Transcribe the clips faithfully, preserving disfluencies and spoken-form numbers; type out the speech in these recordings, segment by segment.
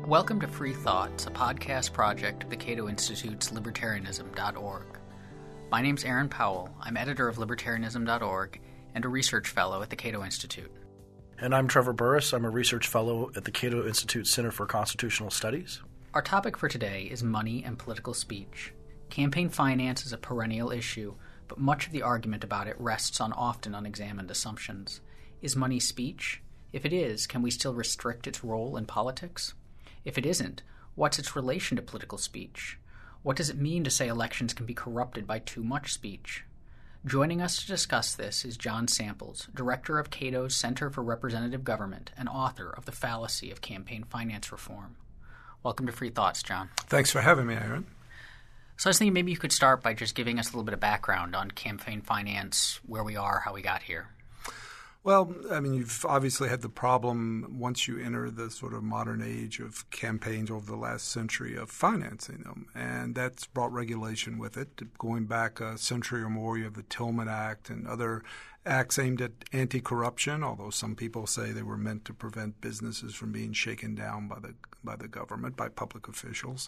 Welcome to Free Thoughts, a podcast project of the Cato Institute's libertarianism dot org. My name's Aaron Powell. I'm editor of libertarianism dot org and a research fellow at the Cato Institute. And I'm Trevor Burrus. I'm a research fellow at the Cato Institute Center for Constitutional Studies. Our topic for today is money and political speech. Campaign finance is a perennial issue, but much of the argument about it rests on often unexamined assumptions. Is money speech? If it is, can we still restrict its role in politics? If it isn't, what's its relation to political speech? What does it mean to say elections can be corrupted by too much speech? Joining us to discuss this is John Samples, director of Cato's Center for Representative Government and author of The Fallacy of Campaign Finance Reform. Welcome to Free Thoughts, John. Thanks for having me, Aaron. So I was thinking maybe you could start by just giving us a little bit of background on campaign finance, where we are, how we got here. Well, I mean, you've obviously had the problem once you enter the sort of modern age of campaigns over the last century of financing them, and that's brought regulation with it. Going back a century or more, you have the Tillman Act and other acts aimed at anti-corruption, although some people say they were meant to prevent businesses from being shaken down by the by the government, by public officials.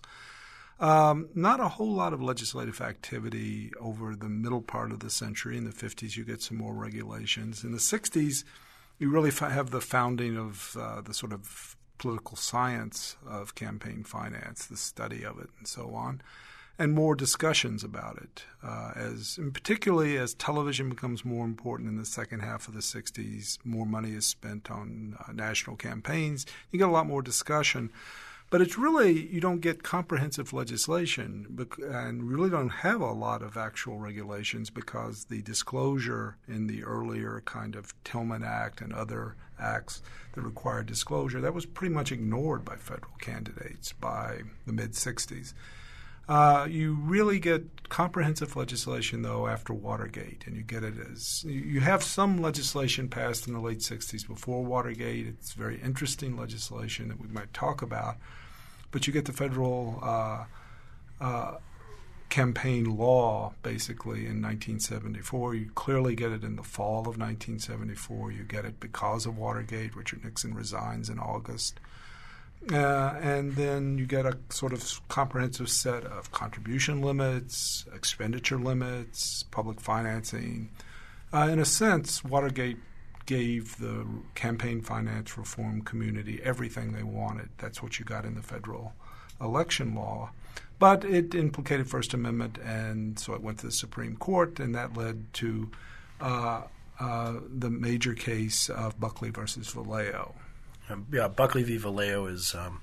Um, not a whole lot of legislative activity over the middle part of the century. In the fifties, you get some more regulations. In the sixties, you really have the founding of uh, the sort of political science of campaign finance, the study of it, and so on, and more discussions about it. Uh, as and particularly as television becomes more important in the second half of the sixties, more money is spent on uh, national campaigns. You get a lot more discussion. But it's really, you don't get comprehensive legislation and really don't have a lot of actual regulations because the disclosure in the earlier kind of Tillman Act and other acts that required disclosure, that was pretty much ignored by federal candidates by the mid-sixties. Uh, you really get comprehensive legislation, though, after Watergate, and you get it as – you have some legislation passed in the late sixties before Watergate. It's very interesting legislation that we might talk about. But you get the federal uh, uh, campaign law, basically, in nineteen seventy-four. You clearly get it in the fall of nineteen seventy-four. You get it because of Watergate. Richard Nixon resigns in August. Uh, and then you get a sort of comprehensive set of contribution limits, expenditure limits, public financing. Uh, in a sense, Watergate gave the campaign finance reform community everything they wanted. That's what you got in the federal election law. But it implicated First Amendment, and so it went to the Supreme Court, and that led to uh, uh, the major case of Buckley versus Valeo. Um, yeah, Buckley v. Valeo is um,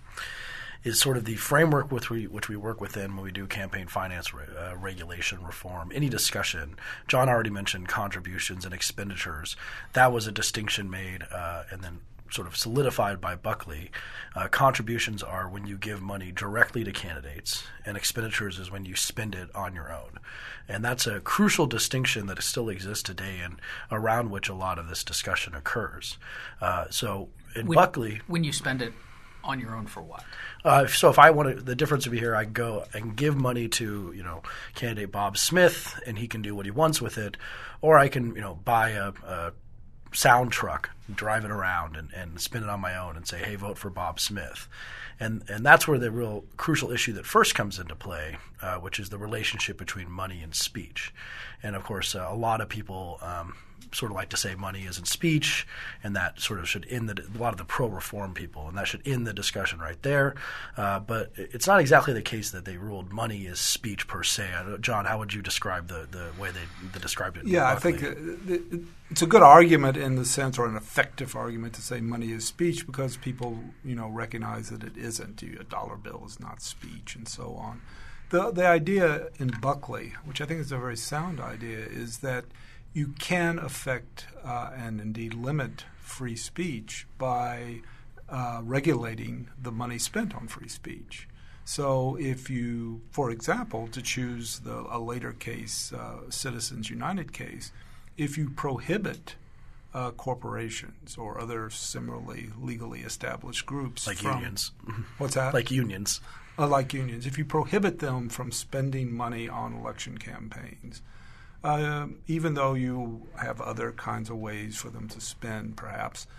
is sort of the framework with we, which we work within when we do campaign finance re, uh, regulation reform. Any discussion, John already mentioned contributions and expenditures. That was a distinction made uh, and then sort of solidified by Buckley. Uh, contributions are when you give money directly to candidates, and expenditures is when you spend it on your own. And that's a crucial distinction that still exists today and around which a lot of this discussion occurs. Uh, so in when, Buckley – When you spend it on your own for what? Uh, so if I want to – the difference would be here, I go and give money to, you know, candidate Bob Smith, and he can do what he wants with it, or I can, you know, buy a, a sound truck, drive it around and, and spin it on my own and say, hey, vote for Bob Smith. And and that's where the real crucial issue that first comes into play, uh, which is the relationship between money and speech. And, of course, uh, a lot of people um, sort of like to say money isn't speech, and that sort of should end the – a lot of the pro-reform people, and that should end the discussion right there. Uh, but it's not exactly the case that they ruled money is speech per se. John, how would you describe the, the way they, they described it? Yeah, I think it, it's a good argument in the sense, or an effective argument, to say money is speech because people, you know, recognize that it isn't. A dollar bill is not speech and so on. The the idea in Buckley, which I think is a very sound idea, is that you can affect uh, and indeed limit free speech by uh, regulating the money spent on free speech. So if you, for example, to choose the, a later case, uh, Citizens United case, if you prohibit uh, corporations or other similarly legally established groups like from, unions. What's that? Like unions. Uh, like unions. If you prohibit them from spending money on election campaigns, uh, even though you have other kinds of ways for them to spend, perhaps,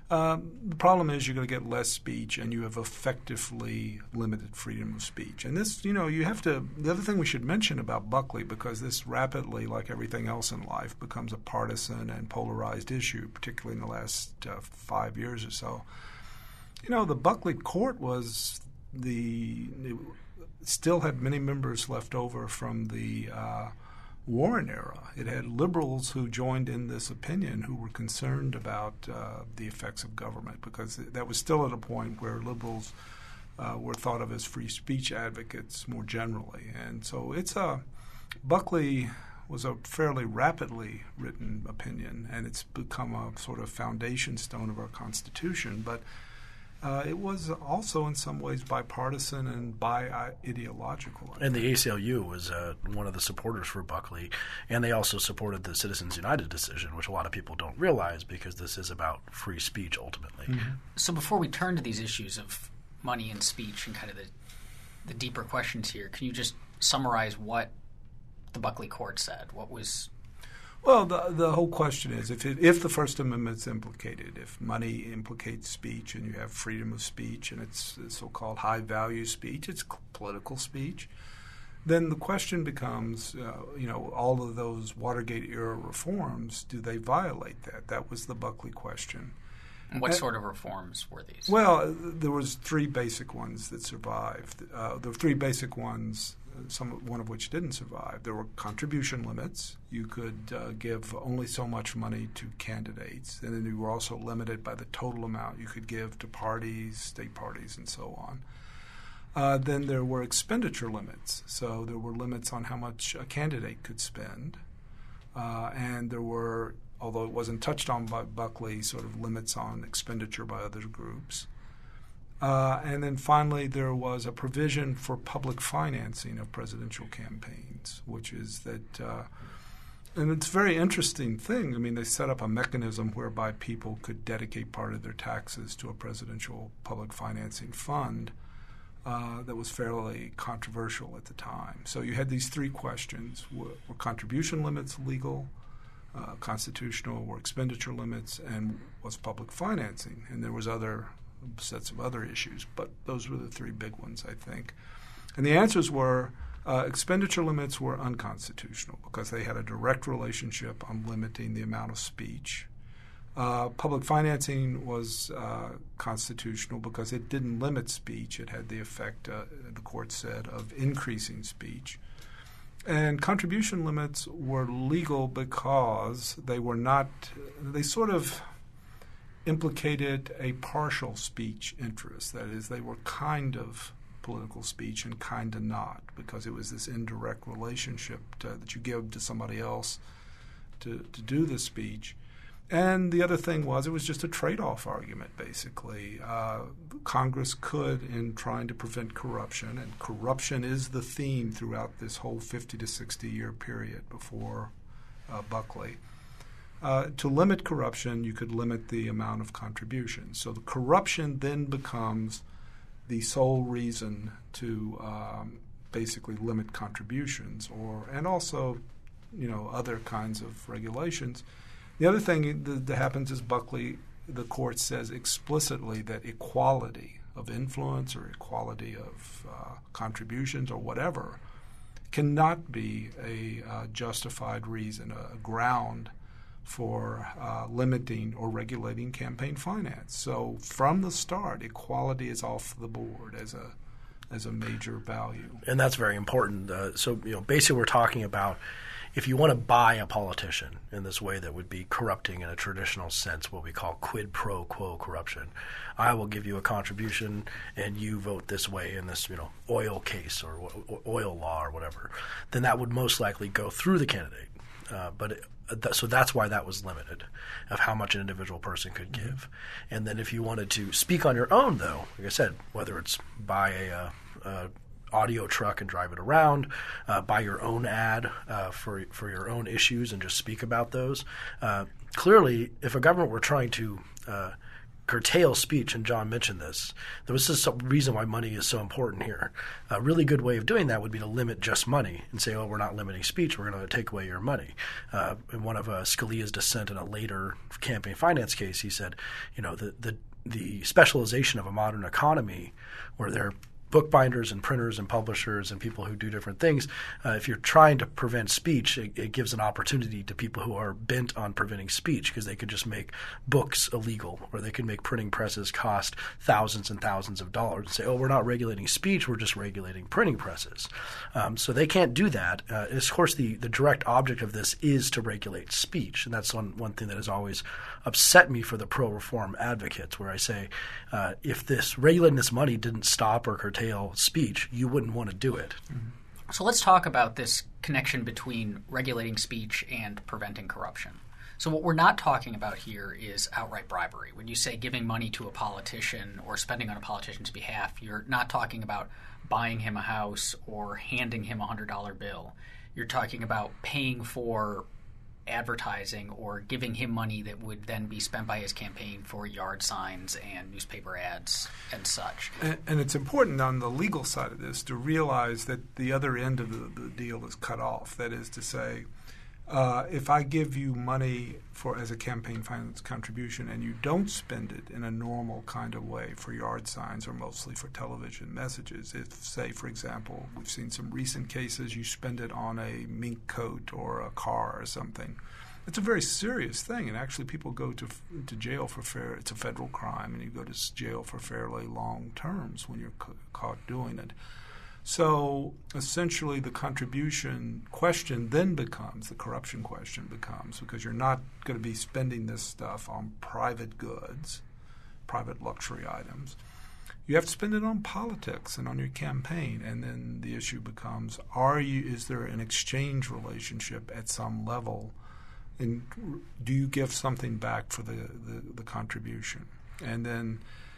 Um, the problem is you're going to get less speech, and you have effectively limited freedom of speech. And this, you know, you have to – the other thing we should mention about Buckley, because this rapidly, like everything else in life, becomes a partisan and polarized issue, particularly in the last uh, five years or so. You know, the Buckley court was the – still had many members left over from the uh, Warren era. It had liberals who joined in this opinion who were concerned about uh, the effects of government, because that was still at a point where liberals uh, were thought of as free speech advocates more generally. And so it's a Buckley was a fairly rapidly written opinion, and it's become a sort of foundation stone of our Constitution. But Uh, it was also in some ways bipartisan and bi-ideological. And the A C L U was uh, one of the supporters for Buckley, and they also supported the Citizens United decision, which a lot of people don't realize because this is about free speech ultimately. Mm-hmm. So before we turn to these issues of money and speech and kind of the, the deeper questions here, can you just summarize what the Buckley court said? What was... Well, the the whole question is if it, if the First Amendment's implicated, if money implicates speech and you have freedom of speech and it's so-called high-value speech, it's political speech, then the question becomes, uh, you know, all of those Watergate-era reforms, do they violate that? That was the Buckley question. And what uh, sort of reforms were these? Well, there was three basic ones that survived. Uh, the three basic ones, some one of which didn't survive. There were contribution limits. You could uh, give only so much money to candidates, and then you were also limited by the total amount you could give to parties, state parties, and so on. Uh, then there were expenditure limits. So there were limits on how much a candidate could spend, uh, and there were, although it wasn't touched on by Buckley, sort of limits on expenditure by other groups. Uh, and then finally, there was a provision for public financing of presidential campaigns, which is that, uh, and it's a very interesting thing. I mean, they set up a mechanism whereby people could dedicate part of their taxes to a presidential public financing fund uh, that was fairly controversial at the time. So you had these three questions. Were, were contribution limits legal, uh, constitutional, were expenditure limits, and was public financing? And there was other sets of other issues, but those were the three big ones, I think. And the answers were uh, expenditure limits were unconstitutional because they had a direct relationship on limiting the amount of speech. Uh, public financing was uh, constitutional because it didn't limit speech. It had the effect, uh, the court said, of increasing speech. And contribution limits were legal because they were not, they sort of implicated a partial speech interest. That is, they were kind of political speech and kind of not, because it was this indirect relationship to, that you give to somebody else to, to do the speech. And the other thing was it was just a trade-off argument, basically. Uh, Congress could, in trying to prevent corruption, and corruption is the theme throughout this whole fifty to sixty year period before uh, Buckley, Uh, to limit corruption, you could limit the amount of contributions. So the corruption then becomes the sole reason to um, basically limit contributions, or and also, you know, other kinds of regulations. The other thing that, that happens is Buckley, the court says explicitly that equality of influence or equality of uh, contributions or whatever cannot be a uh, justified reason, a, a ground for uh, limiting or regulating campaign finance. So from the start, equality is off the board as a as a major value. And that's very important. Uh, so, you know, basically we're talking about if you want to buy a politician in this way that would be corrupting in a traditional sense, what we call quid pro quo corruption, I will give you a contribution and you vote this way in this, you know, oil case or oil law or whatever, then that would most likely go through the candidate. Uh, but it, th- so that's why that was limited of how much an individual person could give. And then if you wanted to speak on your own, though, like I said, whether it's buy a, uh, a audio truck and drive it around, uh, buy your own ad uh, for for your own issues and just speak about those. Uh, clearly, if a government were trying to uh, curtail speech, and John mentioned this. There was just some reason why money is so important here. A really good way of doing that would be to limit just money and say, oh, we're not limiting speech, we're going to take away your money. Uh, in one of uh, Scalia's dissent in a later campaign finance case, he said, you know, the, the, the specialization of a modern economy where there are bookbinders and printers and publishers and people who do different things, uh, if you're trying to prevent speech, it, it gives an opportunity to people who are bent on preventing speech, because they could just make books illegal, or they could make printing presses cost thousands and thousands of dollars and say, oh, we're not regulating speech, we're just regulating printing presses. Um, so they can't do that. Uh, of course, the, the direct object of this is to regulate speech, and that's one, one thing that has always upset me for the pro-reform advocates, where I say, uh, if this regulating this money didn't stop or curtail speech, you wouldn't want to do it. Mm-hmm. So let's talk about this connection between regulating speech and preventing corruption. So what we're not talking about here is outright bribery. When you say giving money to a politician or spending on a politician's behalf, you're not talking about buying him a house or handing him a one hundred dollar bill. You're talking about paying for advertising or giving him money that would then be spent by his campaign for yard signs and newspaper ads and such. And, and it's important on the legal side of this to realize that the other end of the, the deal is cut off. That is to say, uh, if I give you money for as a campaign finance contribution and you don't spend it in a normal kind of way for yard signs or mostly for television messages, if, say, for example, we've seen some recent cases, you spend it on a mink coat or a car or something, it's a very serious thing, and actually people go to to jail for fair. It's a federal crime, and you go to jail for fairly long terms when you're ca- caught doing it. So essentially the contribution question then becomes, the corruption question becomes, because you're not going to be spending this stuff on private goods, private luxury items. You have to spend it on politics and on your campaign, and then the issue becomes, are you? Is there an exchange relationship at some level, and do you give something back for the, the, the contribution? And then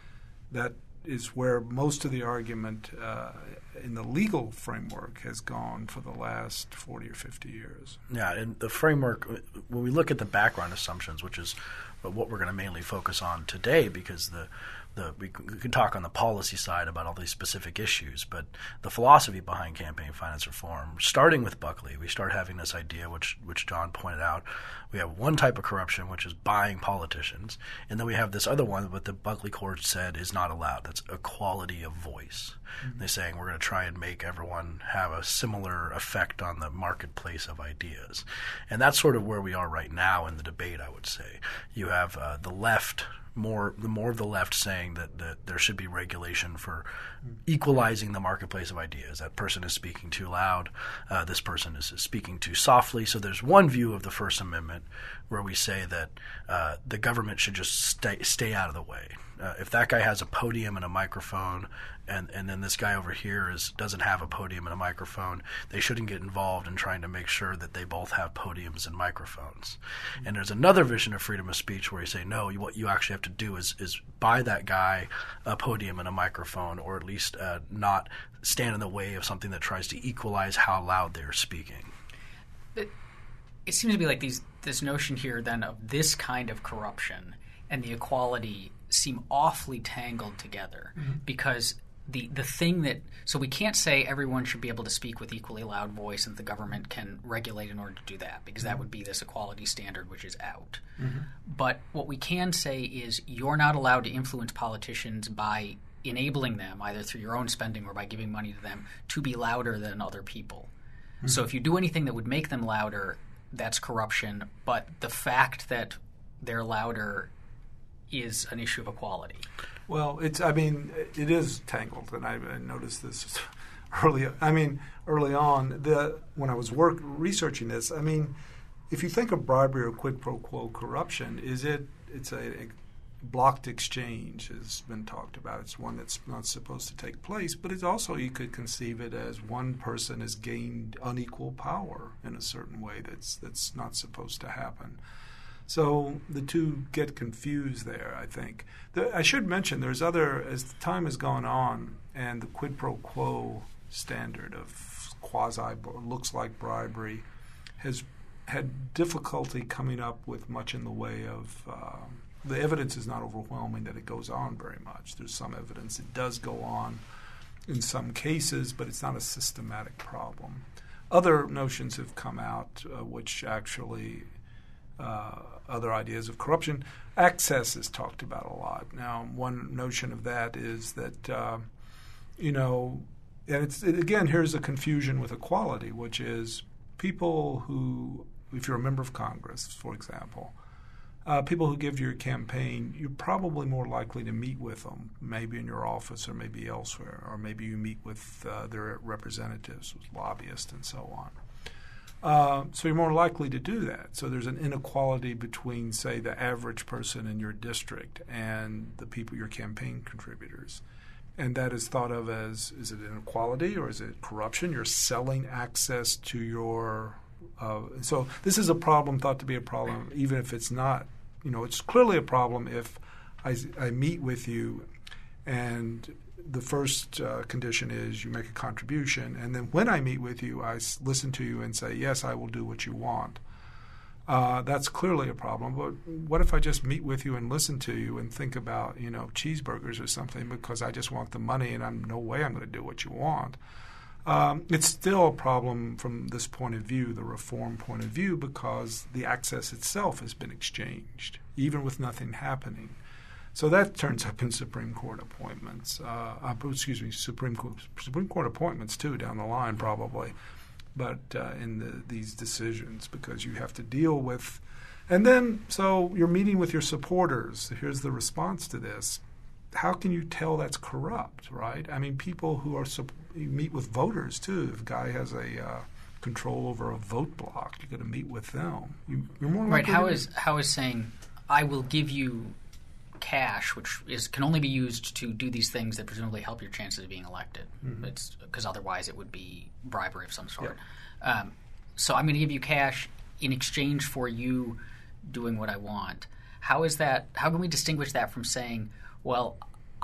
that is where most of the argument uh, in the legal framework has gone for the last forty or fifty years. Yeah, and the framework, when we look at the background assumptions, which is what we're going to mainly focus on today, because the The, we, we can talk on the policy side about all these specific issues, but the philosophy behind campaign finance reform, starting with Buckley, we start having this idea, which which John pointed out. We have one type of corruption, which is buying politicians, and then we have this other one that the Buckley court said is not allowed. That's equality of voice. Mm-hmm. They're saying we're going to try and make everyone have a similar effect on the marketplace of ideas. And that's sort of where we are right now in the debate, I would say. You have uh, the left More, the more of the left saying that, that there should be regulation for equalizing the marketplace of ideas. That person is speaking too loud. Uh, this person is, is speaking too softly. So there's one view of the First Amendment where we say that uh, the government should just stay stay out of the way. Uh, if that guy has a podium and a microphone, and, and then this guy over here is doesn't have a podium and a microphone, they shouldn't get involved in trying to make sure that they both have podiums and microphones. Mm-hmm. And there's another vision of freedom of speech where you say, no, you, what you actually have to do is, is buy that guy a podium and a microphone, or at least uh, not stand in the way of something that tries to equalize how loud they're speaking. It, it seems to be like these this notion here then of this kind of corruption and the equality seem awfully tangled together, mm-hmm. because the the thing that – so we can't say everyone should be able to speak with equally loud voice and the government can regulate in order to do that, because mm-hmm. that would be this equality standard which is out. Mm-hmm. But what we can say is you're not allowed to influence politicians by enabling them, either through your own spending or by giving money to them, to be louder than other people. Mm-hmm. So if you do anything that would make them louder, that's corruption. But the fact that they're louder is an issue of equality. Well, it's. I mean, it is tangled, and I, I noticed this early. I mean, early on, the when I was work researching this. I mean, if you think of bribery or quid pro quo corruption, is it? It's a, a blocked exchange has been talked about. It's one that's not supposed to take place, but it's also, you could conceive it as one person has gained unequal power in a certain way that's that's not supposed to happen. So the two get confused there, I think. The, I should mention there's other, as time has gone on and the quid pro quo standard of quasi, looks like bribery has had difficulty coming up with much in the way of uh, the evidence is not overwhelming that it goes on very much. There's some evidence it does go on in some cases, but it's not a systematic problem. Other notions have come out uh, which actually uh, other ideas of corruption. Access is talked about a lot. Now, one notion of that is that, uh, you know, and it's it, again, here's a confusion with equality, which is people who, if you're a member of Congress, for example, Uh, people who give you your campaign, you're probably more likely to meet with them, maybe in your office or maybe elsewhere, or maybe you meet with uh, their representatives, with lobbyists, and so on. Uh, so you're more likely to do that. So there's an inequality between, say, the average person in your district and the people, your campaign contributors. And that is thought of as, is it inequality or is it corruption? You're selling access to your Uh, so this is a problem thought to be a problem, even if it's not. You know, it's clearly a problem if I, I meet with you, and the first uh, condition is you make a contribution, and then when I meet with you, I s- listen to you and say, yes, I will do what you want. Uh, that's clearly a problem. But what if I just meet with you and listen to you and think about, you know, cheeseburgers or something because I just want the money and I'm no way I'm going to do what you want? Um, it's still a problem from this point of view, the reform point of view, because the access itself has been exchanged, even with nothing happening. So that turns up in Supreme Court appointments. Uh, uh, excuse me, Supreme Court, Supreme Court appointments too down the line probably, but uh, in the, these decisions because you have to deal with, and then so you're meeting with your supporters. Here's the response to this. How can you tell that's corrupt, right? I mean, people who are you meet with voters too. If a guy has a uh, control over a vote block, you're going to meet with them. You, you're more right. likely How to is how is saying I will give you cash, which is can only be used to do these things that presumably help your chances of being elected. Mm-hmm. It's because otherwise it would be bribery of some sort. Yeah. Um, so I'm going to give you cash in exchange for you doing what I want. How is that? How can we distinguish that from saying, well,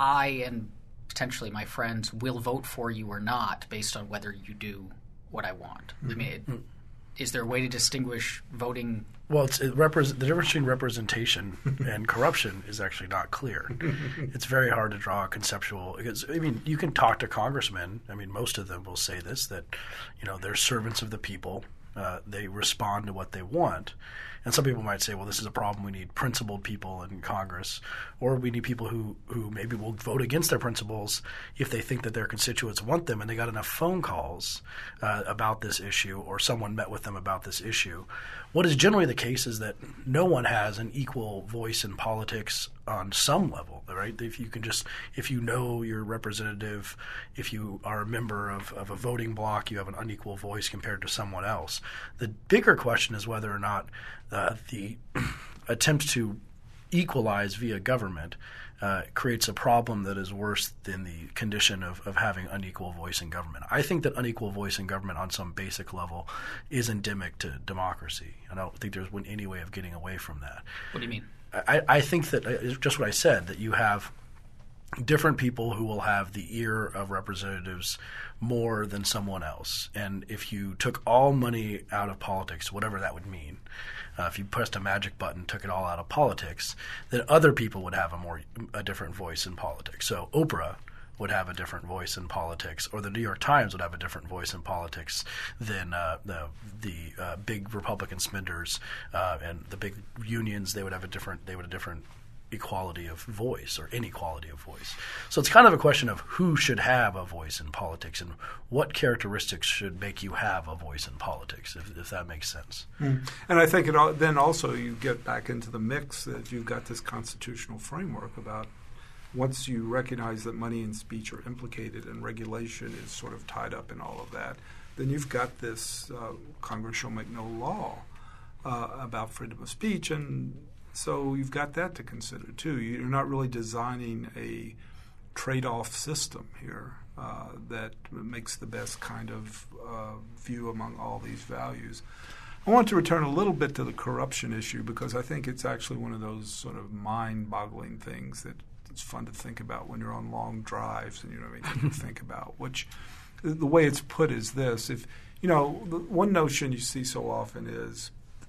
I and potentially my friends will vote for you or not based on whether you do what I want? Mm-hmm. I mean, it, is there a way to distinguish voting? Well, it's, it repre- the difference between representation and corruption is actually not clear. It's very hard to draw a conceptual – because, I mean, you can talk to congressmen. I mean, most of them will say this, that, you know, they're servants of the people. Uh, they respond to what they want. And some people might say, well, this is a problem. We need principled people in Congress, or we need people who, who maybe will vote against their principles if they think that their constituents want them and they got enough phone calls uh, about this issue or someone met with them about this issue. What is generally the case is that no one has an equal voice in politics on some level, right? If you can just – if you know your representative, if you are a member of, of a voting bloc, you have an unequal voice compared to someone else. The bigger question is whether or not uh, the attempt to equalize via government uh, creates a problem that is worse than the condition of, of having unequal voice in government. I think that unequal voice in government on some basic level is endemic to democracy. I don't think there's any way of getting away from that. What do you mean? I, I think that uh, just what I said, that you have different people who will have the ear of representatives more than someone else. And if you took all money out of politics, whatever that would mean, uh, if you pressed a magic button, took it all out of politics, then other people would have a more a different voice in politics. So Oprah would have a different voice in politics, or the New York Times would have a different voice in politics than uh, the the uh, big Republican spenders uh, and the big unions. They would have a different. They would have a different equality of voice or inequality of voice. So it's kind of a question of who should have a voice in politics and what characteristics should make you have a voice in politics, if, if that makes sense. Mm. And I think it all, then also you get back into the mix that you've got this constitutional framework about once you recognize that money and speech are implicated and regulation is sort of tied up in all of that, then you've got this uh, Congress shall make no law uh, about freedom of speech, and so you've got that to consider too. You're not really designing a trade-off system here uh, that makes the best kind of uh, view among all these values. I want to return a little bit to the corruption issue because I think it's actually one of those sort of mind-boggling things that it's fun to think about when you're on long drives and you don't have anything to think about. Which, the way it's put is this: if you know, the one notion you see so often is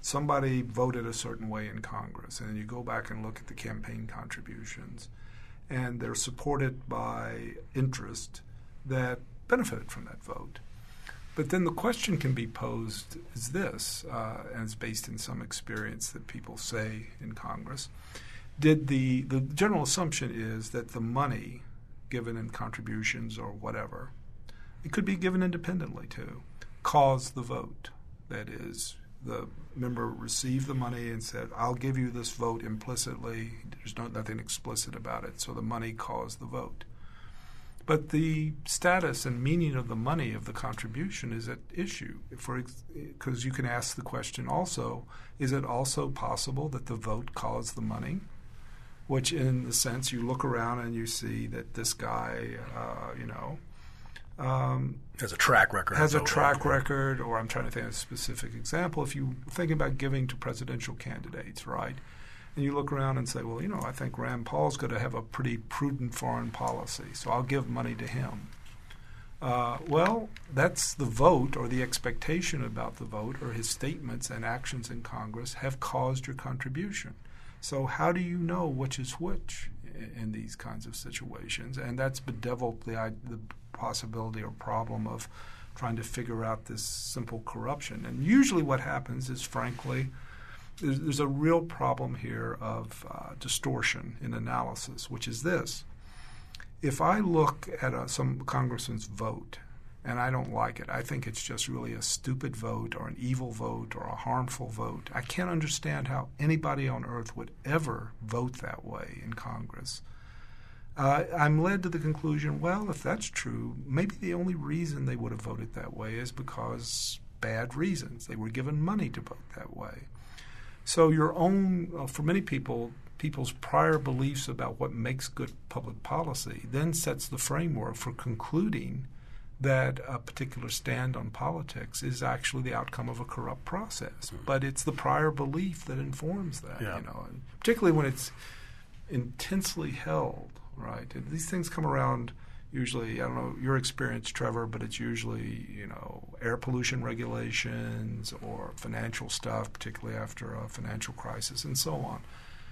somebody voted a certain way in Congress, and you go back and look at the campaign contributions, and they're supported by interest that benefited from that vote. But then the question can be posed is this, uh, and it's based in some experience that people say in Congress. Did the, the general assumption is that the money given in contributions or whatever, it could be given independently too, caused the vote. That is, the member received the money and said, I'll give you this vote implicitly. There's no, nothing explicit about it. So the money caused the vote. But the status and meaning of the money of the contribution is at issue. Because you can ask the question also, is it also possible that the vote caused the money? Which in the sense you look around and you see that this guy, uh, you know, um, has a track record. Has a track record, or I'm trying to think of a specific example. If you're thinking about giving to presidential candidates, right? And you look around and say, well, you know, I think Rand Paul's going to have a pretty prudent foreign policy, so I'll give money to him. Uh, well, that's the vote or the expectation about the vote or his statements and actions in Congress have caused your contribution. So how do you know which is which in, in these kinds of situations? And that's bedeviled the, the possibility or problem of trying to figure out this simple corruption. And usually what happens is, frankly, there's, there's a real problem here of uh, distortion in analysis, which is this. If I look at a, some congressman's vote and I don't like it, I think it's just really a stupid vote or an evil vote or a harmful vote, I can't understand how anybody on earth would ever vote that way in Congress. Uh, I'm led to the conclusion, well, if that's true, maybe the only reason they would have voted that way is because bad reasons. They were given money to vote that way. So your own, uh, for many people, people's prior beliefs about what makes good public policy then sets the framework for concluding that a particular stand on politics is actually the outcome of a corrupt process. Mm-hmm. But it's the prior belief that informs that, yeah. you know, and particularly when it's intensely held, right? And these things come around usually, I don't know your experience, Trevor, but it's usually, you know, air pollution regulations or financial stuff, particularly after a financial crisis and so on.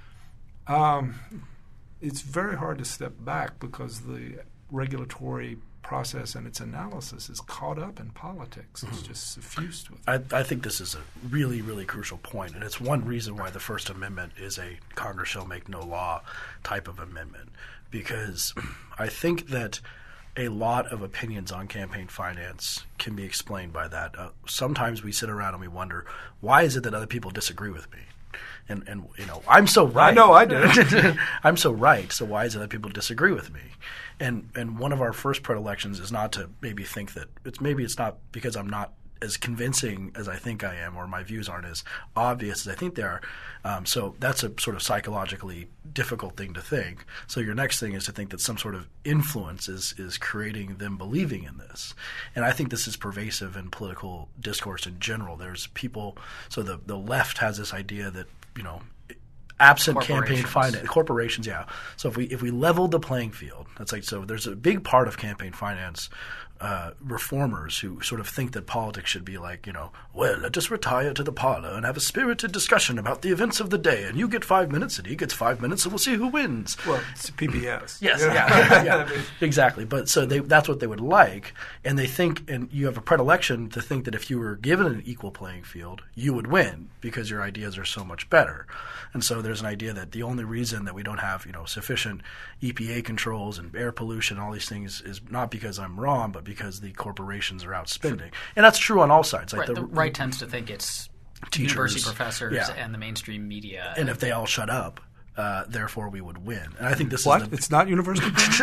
Um, it's very hard to step back because the regulatory process and its analysis is caught up in politics. It's mm-hmm. just suffused with it. I, I think this is a really, really crucial point, and it's one reason why the First Amendment is a Congress shall make no law type of amendment, because I think that a lot of opinions on campaign finance can be explained by that. Uh, sometimes we sit around and we wonder, why is it that other people disagree with me? And, and you know, I'm so right. I know I did. I'm so right. So why is it that people disagree with me? And and one of our first predilections is not to maybe think that it's maybe it's not because I'm not as convincing as I think I am, or my views aren't as obvious as I think they are. Um, so that's a sort of psychologically difficult thing to think. So your next thing is to think that some sort of influence is is creating them believing in this. And I think this is pervasive in political discourse in general. There's people – so the, the left has this idea that, you know, absent campaign finance, corporations, yeah. So if we if we leveled the playing field, that's like so. There's a big part of campaign finance uh, reformers who sort of think that politics should be like, you know, well, let us retire to the parlor and have a spirited discussion about the events of the day, and you get five minutes and he gets five minutes, and we'll see who wins. Well, it's P B S. Yes, yeah, yeah, yeah. Exactly. But so they, that's what they would like, and they think, and you have a predilection to think that if you were given an equal playing field, you would win because your ideas are so much better. And so there's an idea that the only reason that we don't have, you know, sufficient E P A controls and air pollution, all these things, is not because I'm wrong, but because the corporations are outspending. And that's true on all sides. Like right, the, the right tends to think it's teachers, university professors yeah. and the mainstream media. And if they all shut up, uh, therefore we would win. And I think this what? is the, it's not university.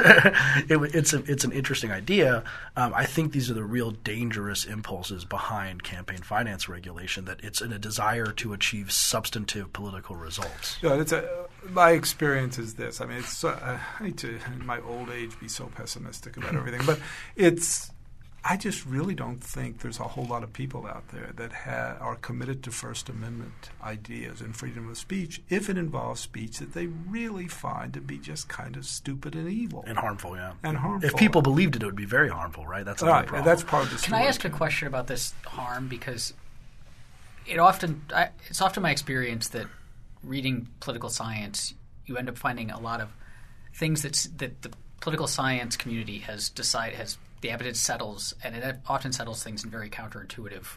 it, it's a, it's an interesting idea. Um, I think these are the real dangerous impulses behind campaign finance regulation. That it's in a desire to achieve substantive political results. Yeah, it's a, my experience is this. I mean, it's uh, I hate to in my old age be so pessimistic about everything, but it's. I just really don't think there's a whole lot of people out there that ha- are committed to First Amendment ideas and freedom of speech if it involves speech that they really find to be just kind of stupid and evil. And harmful, yeah. And harmful. If people believed it, it would be very harmful, right? That's another right, problem. That's part of the story. Can I ask a question about this harm? Because it often I, it's often my experience that reading political science, you end up finding a lot of things that's, that the political science community has decided has the evidence settles, and it often settles things in very counterintuitive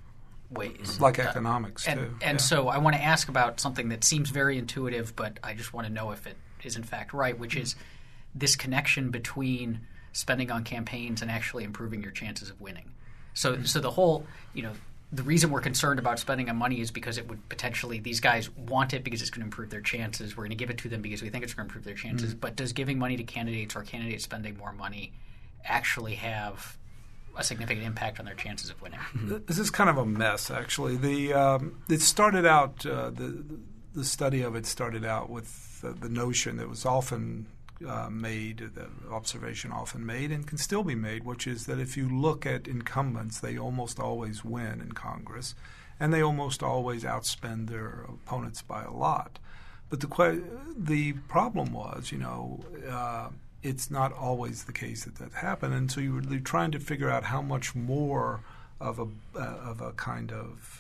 ways, like uh, economics and, too. And yeah. so I want to ask about something that seems very intuitive, but I just want to know if it is in fact right, which is this connection between spending on campaigns and actually improving your chances of winning. So, mm-hmm. so the whole, you know, the reason we're concerned about spending on money is because it would potentially, these guys want it because it's going to improve their chances. We're going to give it to them because we think it's going to improve their chances. Mm-hmm. But does giving money to candidates or candidates spending more money actually have a significant impact on their chances of winning? Mm-hmm. This is kind of a mess, actually. The um, it started out uh, the the study of it started out with uh, the notion that was often uh, made, the observation often made, and can still be made, which is that if you look at incumbents, they almost always win in Congress, and they almost always outspend their opponents by a lot. But the que- the problem was, you know. Uh, It's not always the case that that happened, and so you were trying to figure out how much more of a uh, of a kind of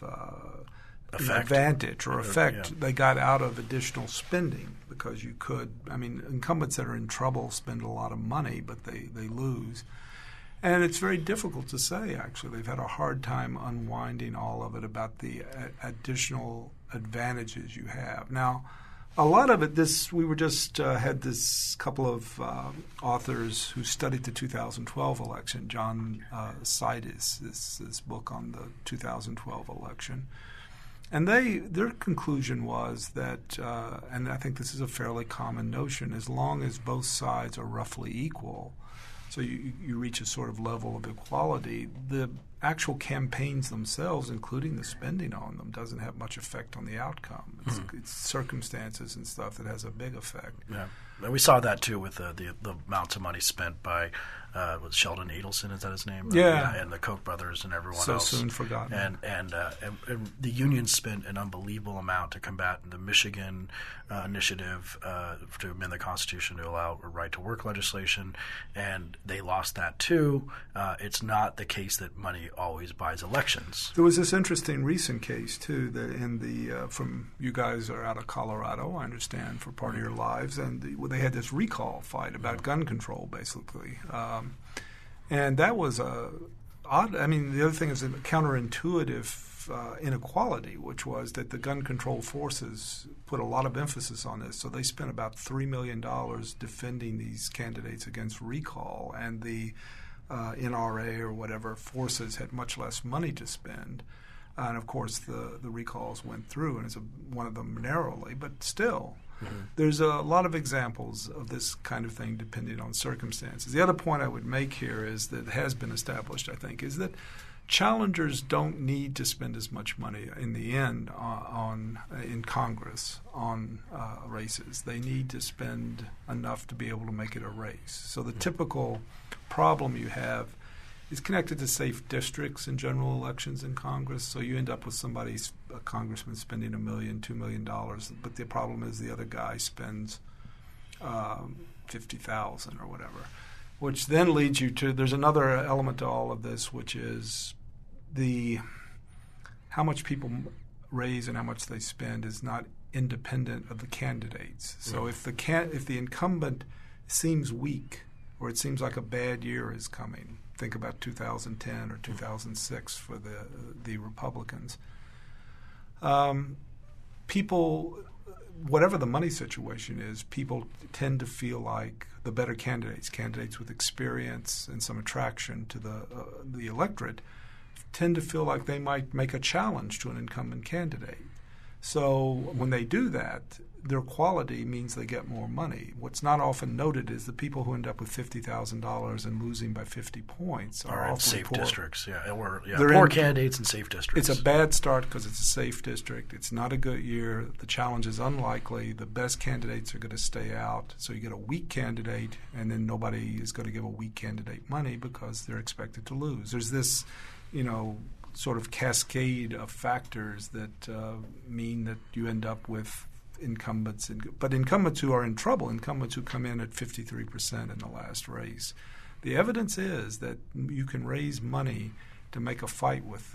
uh, advantage or effect yeah. they got out of additional spending, because you could. I mean, incumbents that are in trouble spend a lot of money, but they, they lose, and it's very difficult to say. Actually, they've had a hard time unwinding all of it about the uh, additional advantages you have now. A lot of it, this we were just uh, had this couple of uh, authors who studied the two thousand twelve election. John uh, Sidis, this, this book on the two thousand twelve election, and they their conclusion was that, uh, and I think this is a fairly common notion, as long as both sides are roughly equal, so you you reach a sort of level of equality, the actual campaigns themselves, including the spending on them, doesn't have much effect on the outcome. It's, mm-hmm. it's circumstances and stuff that has a big effect. Yeah, and we saw that too with the the, the amounts of money spent by uh, was Sheldon Adelson, is that his name? Yeah, uh, yeah and the Koch brothers and everyone so else. So soon forgotten. And and, uh, and and the union spent an unbelievable amount to combat the Michigan uh, initiative uh, to amend the Constitution to allow right to work legislation, and they lost that too. Uh, it's not the case that money always buys elections. There was this interesting recent case too that in the uh, from you guys are out of Colorado, I understand, for part of your lives, and the, well, they had this recall fight about gun control, basically, um, and that was a odd. I mean, the other thing is a counterintuitive uh, inequality, which was that the gun control forces put a lot of emphasis on this, so they spent about three million dollars defending these candidates against recall, and the Uh, N R A or whatever forces had much less money to spend, uh, and of course the, the recalls went through, and it's a, one of them narrowly, but still, mm-hmm. there's a lot of examples of this kind of thing depending on circumstances. The other point I would make here is that has been established, I think, is that challengers don't need to spend as much money in the end on, on uh, in Congress on uh, races. They need to spend enough to be able to make it a race. So the mm-hmm. typical problem you have is connected to safe districts in general elections in Congress. So you end up with somebody, a congressman, spending a million, two million dollars, but the problem is the other guy spends um, fifty thousand or whatever, which then leads you to. There's another element to all of this, which is the how much people raise and how much they spend is not independent of the candidates. So mm. if the can, if the incumbent seems weak, or it seems like a bad year is coming. Think about two thousand ten or two thousand six for the the Republicans. Um, people, whatever the money situation is, people tend to feel like the better candidates, candidates with experience and some attraction to the uh, the electorate, tend to feel like they might make a challenge to an incumbent candidate. So when they do that, their quality means they get more money. What's not often noted is the people who end up with fifty thousand dollars and losing by fifty points are or in awfully safe poor. districts. Yeah, or yeah, They're poor in, candidates in safe districts. It's a bad start because it's a safe district. It's not a good year. The challenge is unlikely. The best candidates are going to stay out. So you get a weak candidate, and then nobody is going to give a weak candidate money because they're expected to lose. There's this, you know, sort of cascade of factors that uh, mean that you end up with incumbents, in, but incumbents who are in trouble, incumbents who come in at fifty-three percent in the last race. The evidence is that you can raise money to make a fight with them.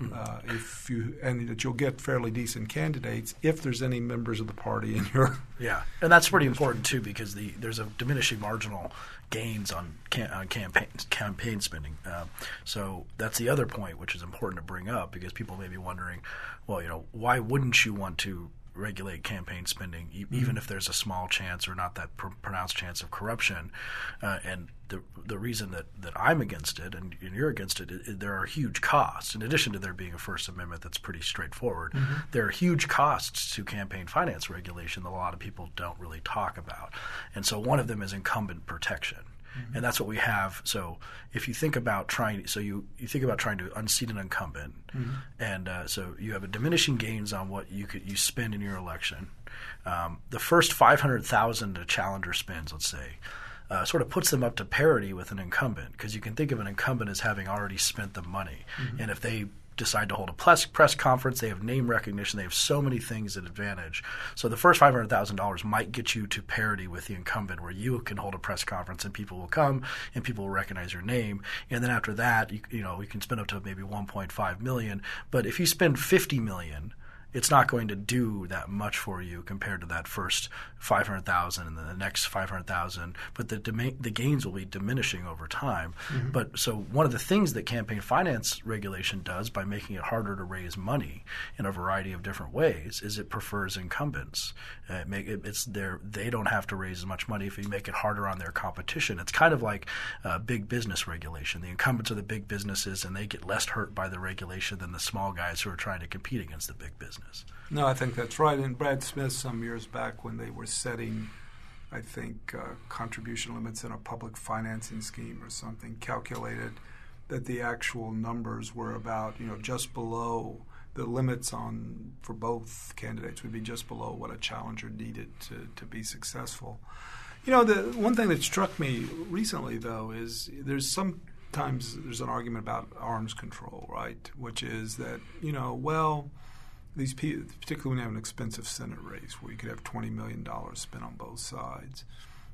uh, if you and that you'll get fairly decent candidates if there's any members of the party in your yeah, and that's pretty important too because the there's a diminishing marginal gains on, can, on campaign campaign spending. Uh, so that's the other point which is important to bring up because people may be wondering, well, you know, why wouldn't you want to regulate campaign spending, e- mm-hmm. even if there's a small chance or not that pr- pronounced chance of corruption. Uh, and the the reason that, that I'm against it and, and you're against it, it, it, there are huge costs. In addition to there being a First Amendment that's pretty straightforward, mm-hmm. there are huge costs to campaign finance regulation that a lot of people don't really talk about. And so one of them is incumbent protection. Mm-hmm. And that's what we have. So if you think about trying, so you, you think about trying to unseat an incumbent, mm-hmm. and uh, so you have a diminishing gains on what you could you spend in your election. Um, the first five hundred thousand a challenger spends, let's say, uh, sort of puts them up to parity with an incumbent because you can think of an incumbent as having already spent the money, mm-hmm. and if they decide to hold a press, press conference, they have name recognition, they have so many things at advantage. So the first five hundred thousand dollars might get you to parity with the incumbent where you can hold a press conference and people will come and people will recognize your name. And then after that, you, you know, we can spend up to maybe one point five million dollars. But if you spend fifty million dollars, it's not going to do that much for you compared to that first five hundred thousand dollars and then the next five hundred thousand dollars. But the dema- the gains will be diminishing over time. Mm-hmm. But so one of the things that campaign finance regulation does by making it harder to raise money in a variety of different ways is it prefers incumbents. Uh, it make it, it's their, they don't have to raise as much money if you make it harder on their competition. It's kind of like uh, big business regulation. The incumbents are the big businesses and they get less hurt by the regulation than the small guys who are trying to compete against the big business. No, I think that's right. And Brad Smith, some years back when they were setting, I think, uh, contribution limits in a public financing scheme or something, calculated that the actual numbers were about, you know, just below the limits on for both candidates would be just below what a challenger needed to, to be successful. You know, the one thing that struck me recently, though, is there's sometimes there's an argument about arms control, right, which is that, you know, well, these people, particularly when you have an expensive Senate race where you could have twenty million dollars spent on both sides,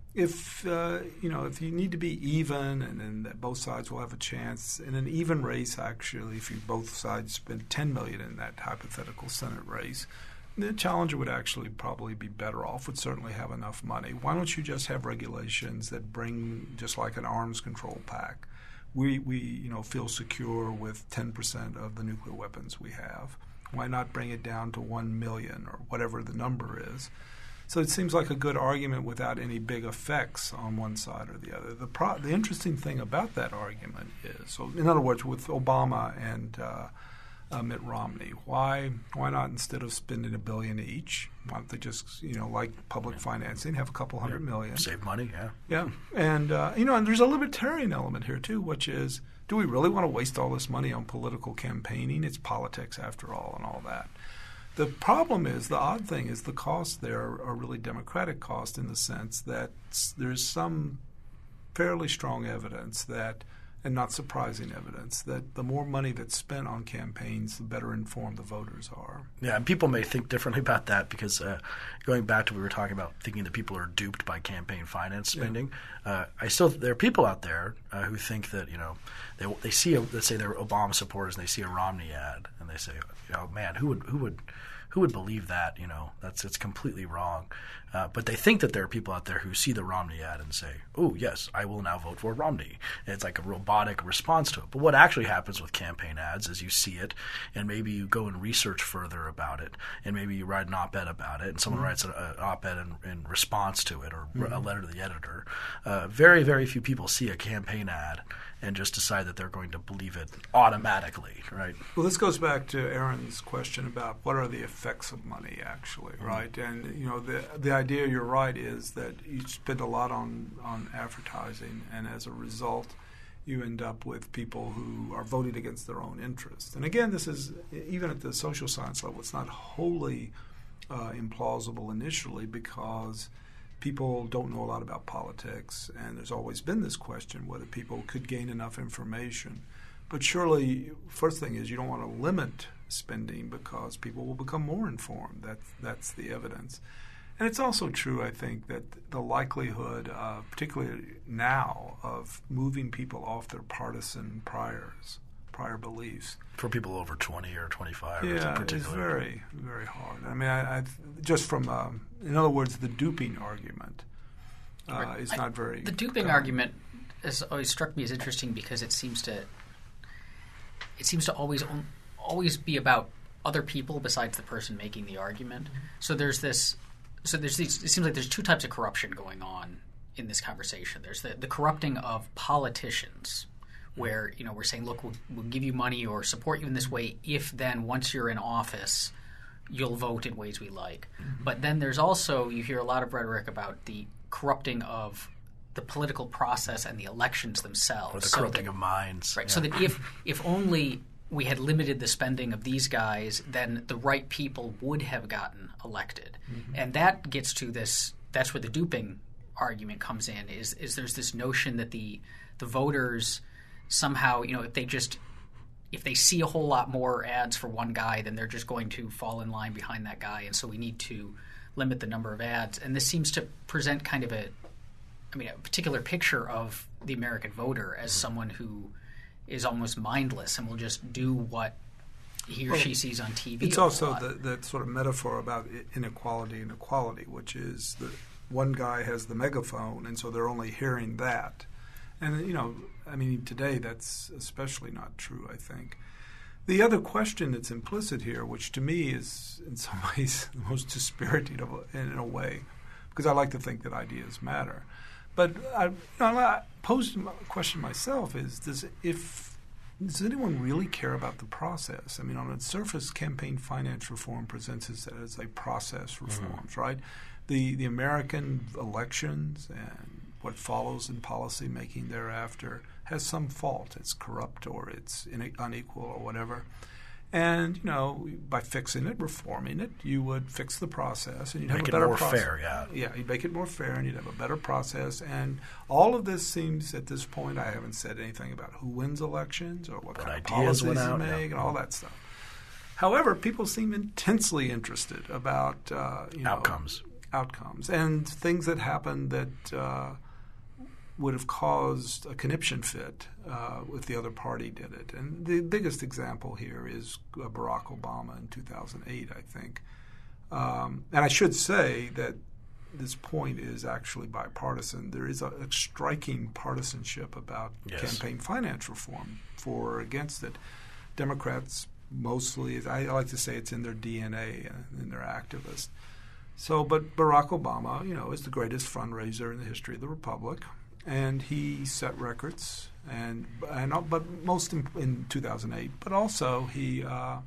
if uh, you know if you need to be even and then that both sides will have a chance in an even race, actually, if you both sides spend ten million dollars in that hypothetical Senate race, the challenger would actually probably be better off, would certainly have enough money. Why don't you just have regulations that bring, just like an arms control pact, we, we you know feel secure with ten percent of the nuclear weapons we have. Why not bring it down to one million or whatever the number is? So it seems like a good argument without any big effects on one side or the other. The pro- the interesting thing about that argument is, so in other words, with Obama and uh, uh, Mitt Romney, why why not, instead of spending a billion each, why don't they just, you know, like public yeah. financing, have a couple hundred yeah. million? Save money, yeah. Yeah. And, uh, you know, and there's a libertarian element here, too, which is, do we really want to waste all this money on political campaigning? It's politics, after all, and all that. The problem is, the odd thing is the costs there are really democratic costs in the sense that there's some fairly strong evidence that, and not surprising evidence, that the more money that's spent on campaigns, the better informed the voters are. Yeah, and people may think differently about that because uh, going back to what we were talking about, thinking that people are duped by campaign finance spending, yeah. uh, I still there are people out there uh, who think that, you know, they they see a, let's say they're Obama supporters and they see a Romney ad and they say, oh man, who would who would who would believe that? You know, that's it's completely wrong. Uh, but they think that there are people out there who see the Romney ad and say, oh, yes, I will now vote for Romney. And it's like a robotic response to it. But what actually happens with campaign ads is you see it, and maybe you go and research further about it, and maybe you write an op-ed about it, and someone mm-hmm. writes an op-ed in, in response to it or mm-hmm. a letter to the editor. Uh, very, very few people see a campaign ad and just decide that they're going to believe it automatically, right? Well, this goes back to Aaron's question about what are the effects of money, actually, mm-hmm. right? And, you know, the the idea, you're right, is that you spend a lot on, on advertising, and as a result, you end up with people who are voting against their own interests. And again, this is, even at the social science level, it's not wholly uh, implausible initially because people don't know a lot about politics, and there's always been this question whether people could gain enough information. But surely, first thing is you don't want to limit spending because people will become more informed. That, that's the evidence. And it's also true, I think, that the likelihood, uh, particularly now, of moving people off their partisan priors, prior beliefs. For people over twenty or twenty-five, yeah, it's very, very hard. I mean, I, I just from, um, in other words, the duping argument uh, is I, not very. The duping common. argument has always struck me as interesting because it seems to, it seems to always always be about other people besides the person making the argument. Mm-hmm. So there's this. So there's these. It seems like there's two types of corruption going on in this conversation. There's the, the corrupting of politicians, where, you know, we're saying, look, we'll, we'll give you money or support you in this way if then once you're in office, you'll vote in ways we like. Mm-hmm. But then there's also, you hear a lot of rhetoric about the corrupting of the political process and the elections themselves. Or the so corrupting that, of minds. Right. Yeah. So that if if only we had limited the spending of these guys, then the right people would have gotten elected. Mm-hmm. And that gets to this, that's where the duping argument comes in, is is there's this notion that the the voters somehow, you know, if they just if they see a whole lot more ads for one guy, then they're just going to fall in line behind that guy, and so we need to limit the number of ads. And this seems to present kind of a, I mean, a particular picture of the American voter as someone who is almost mindless and will just do what he or well, she sees on T V. It's also the, the sort of metaphor about inequality and equality, which is that one guy has the megaphone, and so they're only hearing that. And, you know, I mean, today that's especially not true, I think. The other question that's implicit here, which to me is in some ways the most dispiriting of, in a way, because I like to think that ideas matter. But I, you know, I posed a question myself: is does if does anyone really care about the process? I mean, on its surface, campaign finance reform presents it as a process reforms, mm-hmm. right? The the American elections and what follows in policy making thereafter has some fault. It's corrupt or it's in, unequal or whatever. And, you know, by fixing it, reforming it, you would fix the process and you'd make have a better process. Make it more fair, yeah. Yeah, you'd make it more fair and you'd have a better process. And all of this seems, at this point, I haven't said anything about who wins elections or what, what kind of policies you out, make yeah. and all that stuff. However, people seem intensely interested about uh, you know, outcomes. Outcomes and things that happened that uh, would have caused a conniption fit uh, if the other party did it. And the biggest example here is uh, Barack Obama in two thousand eight, I think. Um, and I should say that this point is actually bipartisan. There is a, a striking partisanship about yes. campaign finance reform, for or against it. Democrats mostly, I like to say it's in their D N A, uh, in their activists. So, but Barack Obama, you know, is the greatest fundraiser in the history of the Republic. And he set records, and and but most in, in two thousand eight. But also he uh,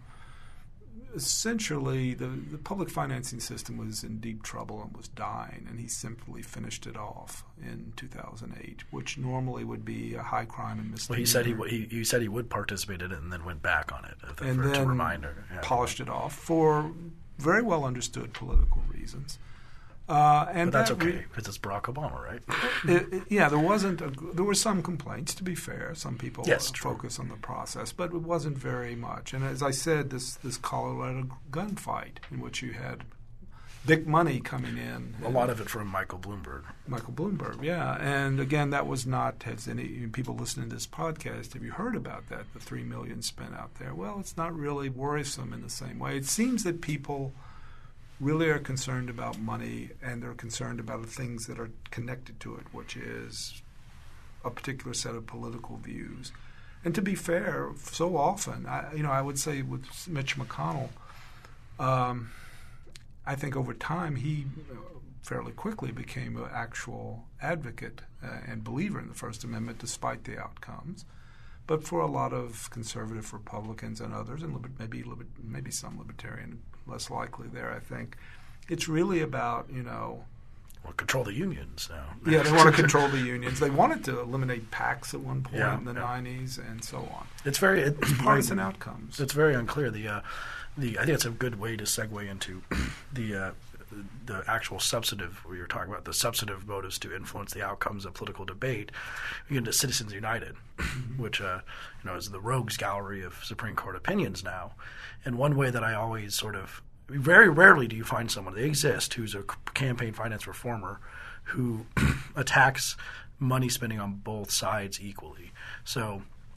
essentially the, the public financing system was in deep trouble and was dying, and he simply finished it off in two thousand eight, which normally would be a high crime and misdemeanor. Well, he said he, he he said he would participate in it, and then went back on it. For, and for, then to remind her. Yeah. Polished it off for very well understood political reasons. Uh, and but that's that okay re- because it's Barack Obama, right? it, it, yeah, there wasn't. A, there were some complaints. To be fair, some people yes, uh, focus on the process, but it wasn't very much. And as I said, this this Colorado gunfight in which you had big money coming in, a lot of it from Michael Bloomberg. Michael Bloomberg, yeah. And again, that was not. Has any people listening to this podcast? Have you heard about that? The three million spent out there. Well, it's not really worrisome in the same way. It seems that people really are concerned about money, and they're concerned about the things that are connected to it, which is a particular set of political views. And to be fair, so often, I, you know, I would say with Mitch McConnell, um, I think over time he fairly quickly became an actual advocate uh, and believer in the First Amendment, despite the outcomes. But for a lot of conservative Republicans and others, and liber- maybe liber- maybe some libertarian, less likely there, I think, it's really about, you know... Well, control the unions now. Yeah, they want to control the unions. They wanted to eliminate PACs at one point yeah, in the yeah. nineties and so on. It's very... It, it's partisan outcomes. It's very unclear. The, uh, the I think it's a good way to segue into the... Uh, the actual substantive, we were talking about the substantive motives to influence the outcomes of political debate. You get into Citizens United, which uh, you know is the rogues gallery of Supreme Court opinions now. And one way that I always sort of, very rarely do you find someone, they exist, who's a campaign finance reformer who attacks money spending on both sides equally. So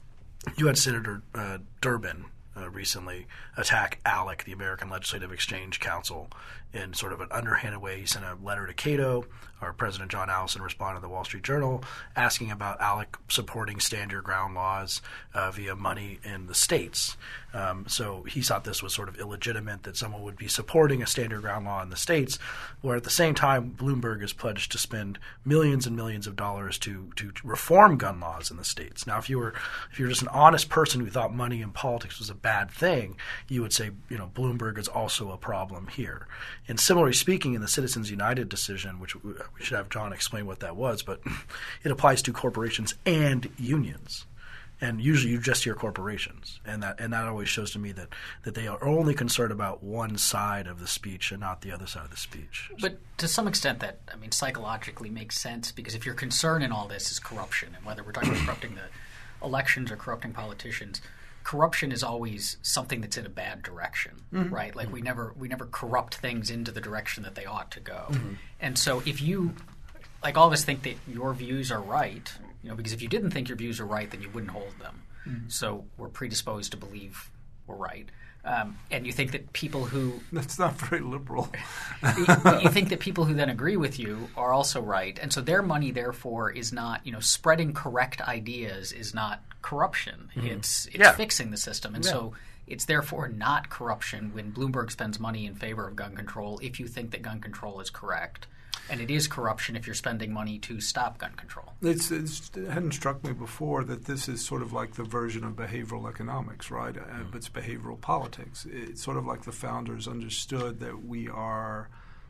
you had Senator uh, Durbin uh, recently attack ALEC, the American Legislative Exchange Council, in sort of an underhanded way. He sent a letter to Cato. Our President John Allison responded to the Wall Street Journal asking about ALEC supporting stand your ground laws uh, via money in the states. Um, so he thought this was sort of illegitimate, that someone would be supporting a stand your ground law in the states, where at the same time Bloomberg is pledged to spend millions and millions of dollars to to reform gun laws in the states. Now, if you were if you're just an honest person who thought money in politics was a bad thing, you would say, you know, Bloomberg is also a problem here. And similarly speaking, in the Citizens United decision, which we should have John explain what that was, but it applies to corporations and unions. And usually you just hear corporations, and that and that always shows to me that, that they are only concerned about one side of the speech and not the other side of the speech. But to some extent that, I mean, psychologically makes sense, because if your concern in all this is corruption, and whether we're talking about corrupting the elections or corrupting politicians, corruption is always something that's in a bad direction, mm-hmm. right? Like mm-hmm. we never we never corrupt things into the direction that they ought to go. Mm-hmm. And so if you, like all of us think that your views are right, you know, because if you didn't think your views are right, then you wouldn't hold them. Mm-hmm. So we're predisposed to believe we're right. Um, and you think that people who – That's not very liberal. you, you think that people who then agree with you are also right. And so their money, therefore, is not – you know, spreading correct ideas is not corruption. Mm-hmm. It's it's yeah. fixing the system. And yeah. so it's therefore not corruption when Bloomberg spends money in favor of gun control if you think that gun control is correct. And it is corruption if you're spending money to stop gun control. It's, it's, it hadn't struck me before that this is sort of like the version of behavioral economics, right? Mm-hmm. Uh, it's behavioral politics. It's sort of like the founders understood that we are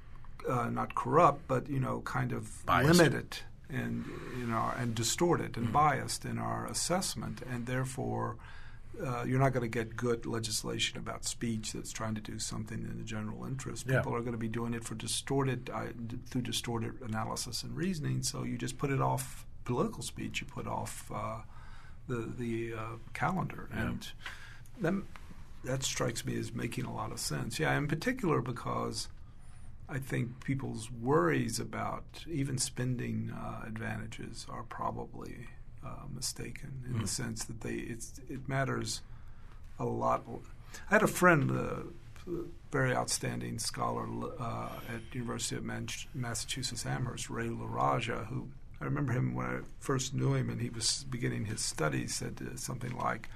uh, not corrupt, but, you know, kind of biased. limited and, you know, and distorted and mm-hmm. biased in our assessment, and therefore Uh, you're not going to get good legislation about speech that's trying to do something in the general interest. People yeah. are going to be doing it for distorted uh, d- through distorted analysis and reasoning. So you just put it off political speech. You put off uh, the the uh, calendar, yeah. and that that strikes me as making a lot of sense. Yeah, in particular because I think people's worries about even spending uh, advantages are probably Uh, mistaken in mm. the sense that they it's, it matters a lot. I had a friend, a uh, very outstanding scholar uh, at University of Man- Massachusetts Amherst, Ray LaRaja, who I remember him when I first knew him and he was beginning his studies, said uh, something like,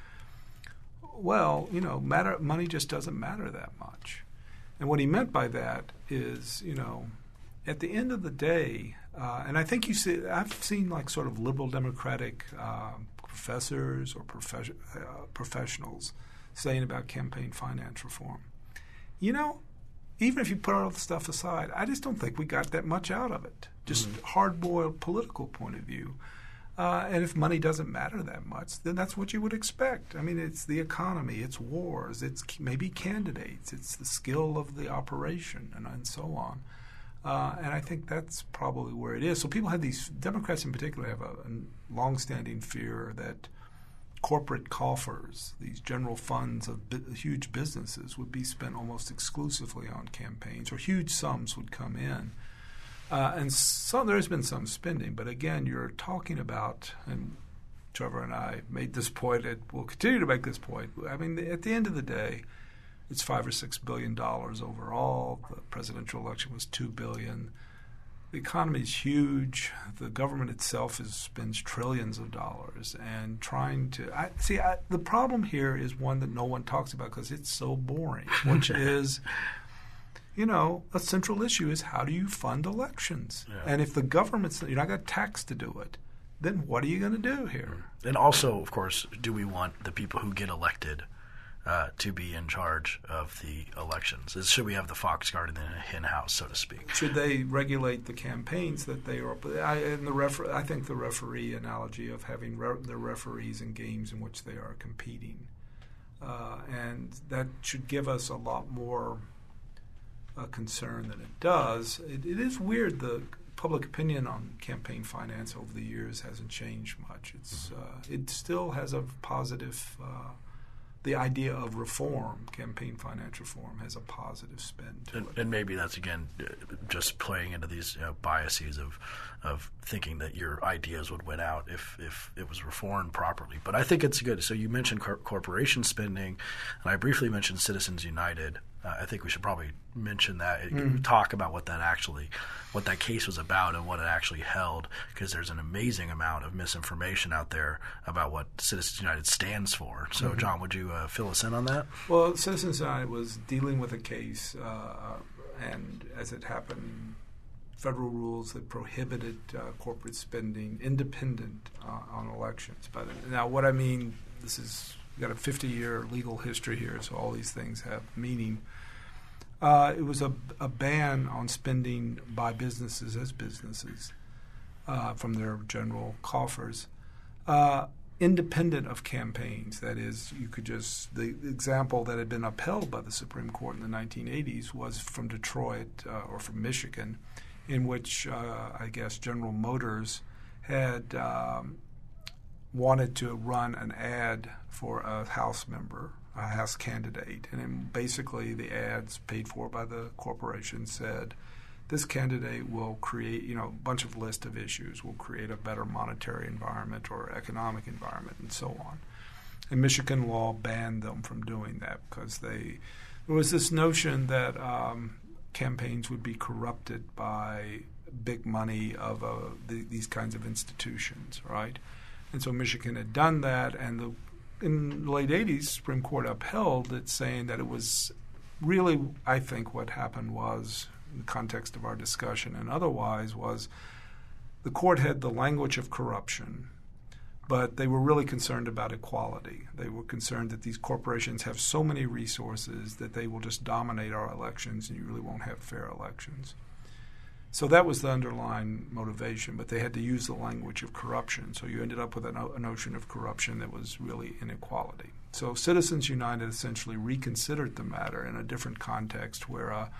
well, you know, matter, money just doesn't matter that much. And what he meant by that is, you know, at the end of the day, uh, and I think you see, I've seen like sort of liberal democratic uh, professors or profe- uh, professionals saying about campaign finance reform. You know, even if you put all the stuff aside, I just don't think we got that much out of it. Just mm-hmm. hard-boiled political point of view. Uh, and if money doesn't matter that much, then that's what you would expect. I mean, it's the economy, it's wars, it's maybe candidates, it's the skill of the operation, and, and so on. Uh, and I think that's probably where it is. So people have these, Democrats in particular, have a, a long-standing fear that corporate coffers, these general funds of bi- huge businesses, would be spent almost exclusively on campaigns, or huge sums would come in. Uh, and so there's been some spending, but again, you're talking about, and Trevor and I made this point, and we'll continue to make this point. I mean, at the end of the day, it's five or six billion dollars overall. The presidential election was two billion. The economy is huge. The government itself is, spends trillions of dollars, and trying to I, see I, the problem here is one that no one talks about because it's so boring, which is, you know, a central issue is how do you fund elections? Yeah. And if the government's you're not going to tax to do it, then what are you going to do here? And also, of course, do we want the people who get elected Uh, to be in charge of the elections? Should we have the fox guard in the hen house, so to speak? Should they regulate the campaigns that they are? I, and the refer, I think the referee analogy of having re- the referees in games in which they are competing, uh, and that should give us a lot more uh, concern than it does. It, it is weird. The public opinion on campaign finance over the years hasn't changed much. It's uh, it still has a positive Uh, the idea of reform, campaign finance reform, has a positive spin to and, it. And maybe that's, again, just playing into these you know, biases of of thinking that your ideas would win out if, if it was reformed properly. But I think it's good. So you mentioned cor- corporation spending, and I briefly mentioned Citizens United. Uh, I think we should probably mention that, mm-hmm. talk about what that actually, what that case was about and what it actually held, because there's an amazing amount of misinformation out there about what Citizens United stands for. So, mm-hmm. John, would you uh, fill us in on that? Well, Citizens United was dealing with a case, uh, and as it happened, federal rules that prohibited uh, corporate spending independent uh, on elections. But now, what I mean, this is we've got a fifty-year legal history here, so all these things have meaning. Uh, it was a, a ban on spending by businesses as businesses uh, from their general coffers, uh, independent of campaigns. That is, you could just the example that had been upheld by the Supreme Court in the nineteen eighties was from Detroit uh, or from Michigan, in which uh, I guess General Motors had um, wanted to run an ad for a House member, a House candidate. And then basically the ads paid for by the corporation said, this candidate will create, you know, a bunch of list of issues, will create a better monetary environment or economic environment and so on. And Michigan law banned them from doing that because they there was this notion that um, campaigns would be corrupted by big money of uh, the, these kinds of institutions, right? And so Michigan had done that, and the, in the late eighties, Supreme Court upheld it, saying that it was really, I think what happened was, in the context of our discussion and otherwise, was the court had the language of corruption, but they were really concerned about equality. They were concerned that these corporations have so many resources that they will just dominate our elections and you really won't have fair elections. So that was the underlying motivation, but they had to use the language of corruption. So you ended up with a, no- a notion of corruption that was really inequality. So Citizens United essentially reconsidered the matter in a different context where uh,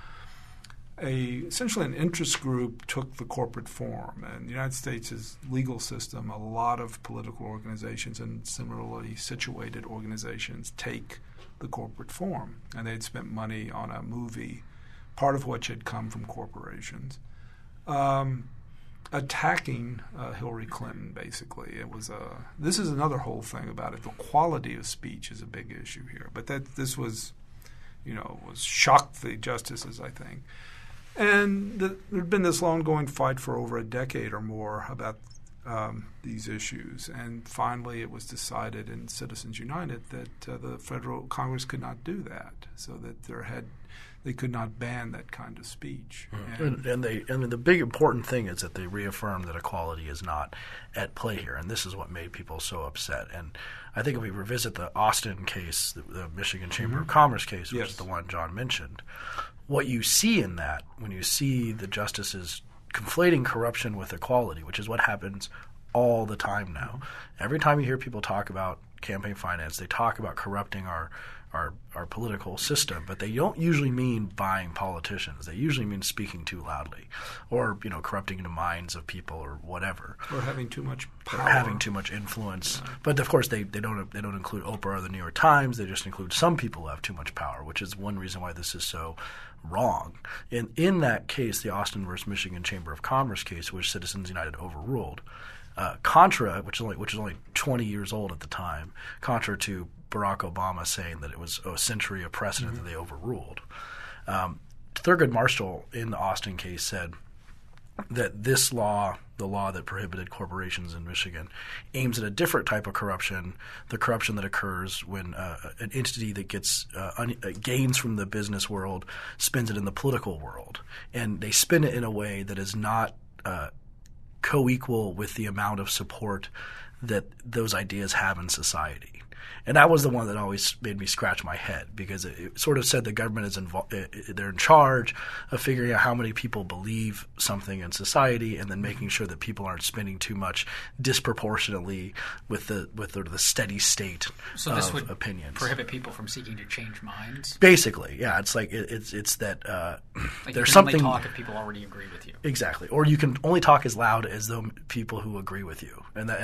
a essentially an interest group took the corporate form. And the United States' legal system, a lot of political organizations and similarly situated organizations take the corporate form. And they'd spent money on a movie, part of which had come from corporations. Um, attacking uh, Hillary Clinton, basically. It was a. This is another whole thing about it. The quality of speech is a big issue here. But that this was, you know, was shocked the justices, I think. And the, there had been this long-going fight for over a decade or more about um, these issues. And finally it was decided in Citizens United that uh, the federal Congress could not do that, so that there had they could not ban that kind of speech. Mm-hmm. And, and they and the big important thing is that they reaffirmed that equality is not at play here, and this is what made people so upset. And I think if we revisit the Austin case, the, the Michigan Chamber mm-hmm. of Commerce case, which yes. is the one John mentioned, what you see in that, when you see the justices conflating corruption with equality, which is what happens all the time now. Every time you hear people talk about campaign finance, they talk about corrupting our Our, our political system, but they don't usually mean buying politicians. They usually mean speaking too loudly, or you know, corrupting the minds of people, or whatever, or having too much power, or having too much influence. Yeah. But of course, they, they don't they don't include Oprah or the New York Times. They just include some people who have too much power, which is one reason why this is so wrong. In in that case, the Austin versus Michigan Chamber of Commerce case, which Citizens United overruled. Uh, Contra, which is only which is only twenty years old at the time, contra to Barack Obama saying that it was a century of precedent mm-hmm. that they overruled. Um, Thurgood Marshall in the Austin case said that this law, the law that prohibited corporations in Michigan, aims at a different type of corruption, the corruption that occurs when uh, an entity that gets uh, un- uh, gains from the business world spends it in the political world. And they spend it in a way that is not uh, co-equal with the amount of support that those ideas have in society. And that was the one that always made me scratch my head, because it, it sort of said the government is involved, they're in charge of figuring out how many people believe something in society, and then making sure that people aren't spending too much disproportionately with the with the, the steady state so of this would opinions. Prohibit people from seeking to change minds. Basically, yeah, it's like it, it's it's that uh, like there's you can something. Only talk if people already agree with you. Exactly, or you can only talk as loud as though people who agree with you, and that, and that's why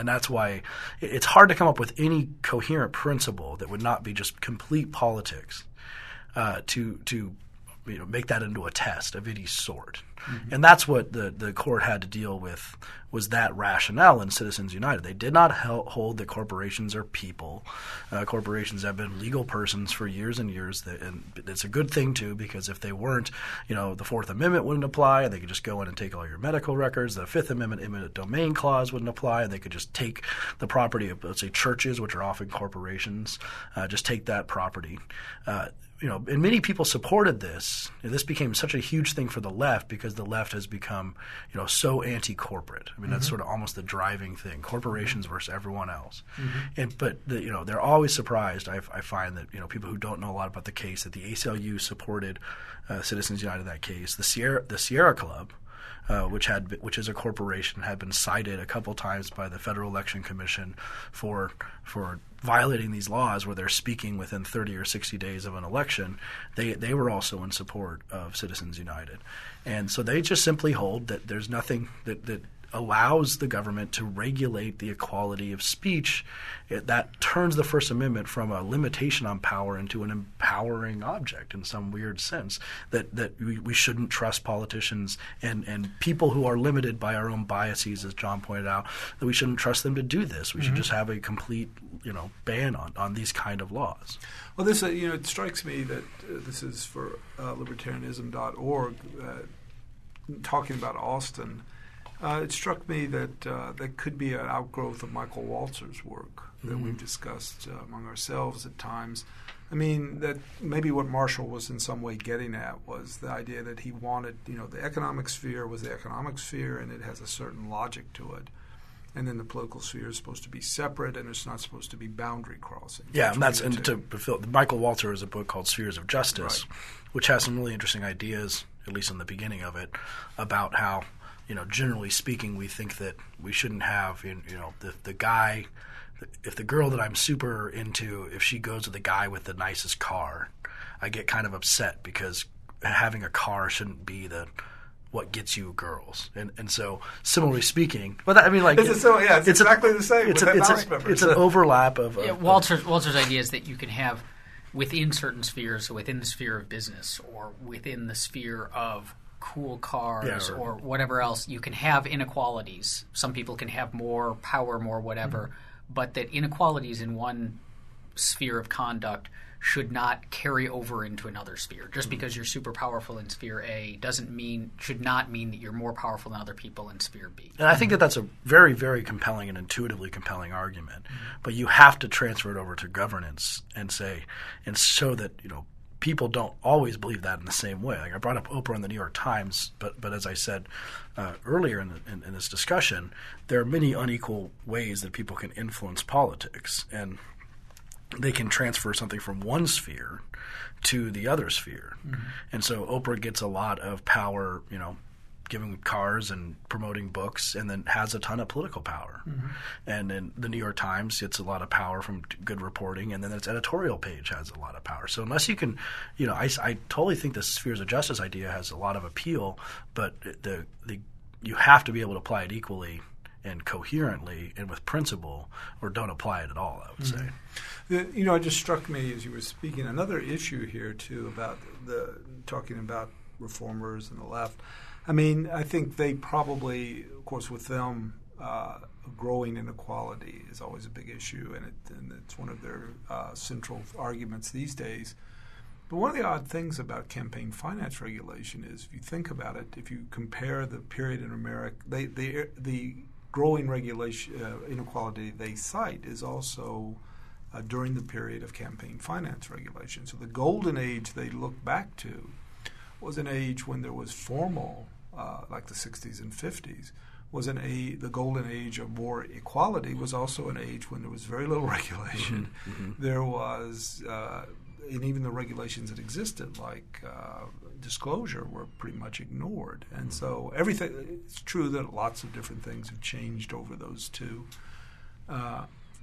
why it's hard to come up with any coherent principle that would not be just complete politics uh, to to you know make that into a test of any sort. Mm-hmm. And that's what the, the court had to deal with, was that rationale in Citizens United. They did not hel- hold that corporations are people. Uh, corporations have been legal persons for years and years. That, and it's a good thing, too, because if they weren't, you know, the Fourth Amendment wouldn't apply, and they could just go in and take all your medical records. The Fifth Amendment eminent domain clause wouldn't apply, and they could just take the property of, let's say, churches, which are often corporations, uh, just take that property. Uh, You know, and many people supported this. And this became such a huge thing for the left because the left has become, you know, so anti-corporate. I mean, mm-hmm. that's sort of almost the driving thing: corporations versus everyone else. Mm-hmm. And but the, you know, they're always surprised. I, I find that you know people who don't know a lot about the case, that the A C L U supported uh, Citizens United in that case. The Sierra the Sierra Club, Uh, which had which is a corporation, had been cited a couple times by the Federal Election Commission for for violating these laws where they're speaking within thirty or sixty days of an election. They they were also in support of Citizens United, and so they just simply hold that there's nothing that that allows the government to regulate the equality of speech. It, that turns the First Amendment from a limitation on power into an empowering object in some weird sense, that, that we, we shouldn't trust politicians and, and people who are limited by our own biases, as John pointed out, that we shouldn't trust them to do this. We mm-hmm. should just have a complete you know, ban on, on these kind of laws. Well, this uh, you know, it strikes me that uh, this is for uh, libertarianism dot org, uh, talking about Austin. Uh, it struck me that uh, that could be an outgrowth of Michael Walzer's work that mm-hmm. we've discussed uh, among ourselves at times. I mean, that maybe what Marshall was in some way getting at was the idea that he wanted, you know, the economic sphere was the economic sphere, and it has a certain logic to it. And then the political sphere is supposed to be separate, and it's not supposed to be boundary crossing. Yeah, and that's and to fulfill. Michael Walzer has a book called Spheres of Justice, right. which has some really interesting ideas, at least in the beginning of it, about how, you know, generally speaking, we think that we shouldn't have, you know, the the guy, if the girl that I'm super into, if she goes with the guy with the nicest car, I get kind of upset because having a car shouldn't be the what gets you girls. And and so, similarly speaking, but that, I mean, like it's, so, yeah, it's, it's exactly a, the same. It's, with a, it's, a, it's an overlap of. Yeah, of Walter's Walter's idea is that you can have within certain spheres, so within the sphere of business or within the sphere of cool cars yeah, or, or whatever else, you can have inequalities. Some people can have more power, more whatever, mm-hmm. but that inequalities in one sphere of conduct should not carry over into another sphere. Just mm-hmm. because you're super powerful in sphere A doesn't mean, should not mean that you're more powerful than other people in sphere B. And I think that that's a very, very compelling and intuitively compelling argument. Mm-hmm. But you have to transfer it over to governance and say, and show that, you know, people don't always believe that in the same way. Like I brought up Oprah in the New York Times, but but as I said uh, earlier in, the, in, in this discussion, there are many unequal ways that people can influence politics, and they can transfer something from one sphere to the other sphere. Mm-hmm. And so Oprah gets a lot of power, you know, giving cars and promoting books, and then has a ton of political power. Mm-hmm. And then the New York Times gets a lot of power from good reporting, and then its editorial page has a lot of power. So unless you can, you know, I, I totally think the spheres of justice idea has a lot of appeal, but the the you have to be able to apply it equally and coherently and with principle, or don't apply it at all, I would mm-hmm. say. The, you know, it just struck me as you were speaking, another issue here, too, about the talking about reformers and the left. I mean, I think they probably, of course, with them, uh, growing inequality is always a big issue, and, it, and it's one of their uh, central arguments these days. But one of the odd things about campaign finance regulation is, if you think about it, if you compare the period in America, they, they, the growing regulation uh, inequality they cite is also uh, during the period of campaign finance regulation. So the golden age they look back to was an age when there was formal, uh, like the sixties and fifties, was an a the golden age of more equality, was also an age when there was very little regulation. Mm-hmm, mm-hmm. There was, uh, and even the regulations that existed, like uh, disclosure, were pretty much ignored. And mm-hmm. so everything, it's true that lots of different things have changed over those two. Uh,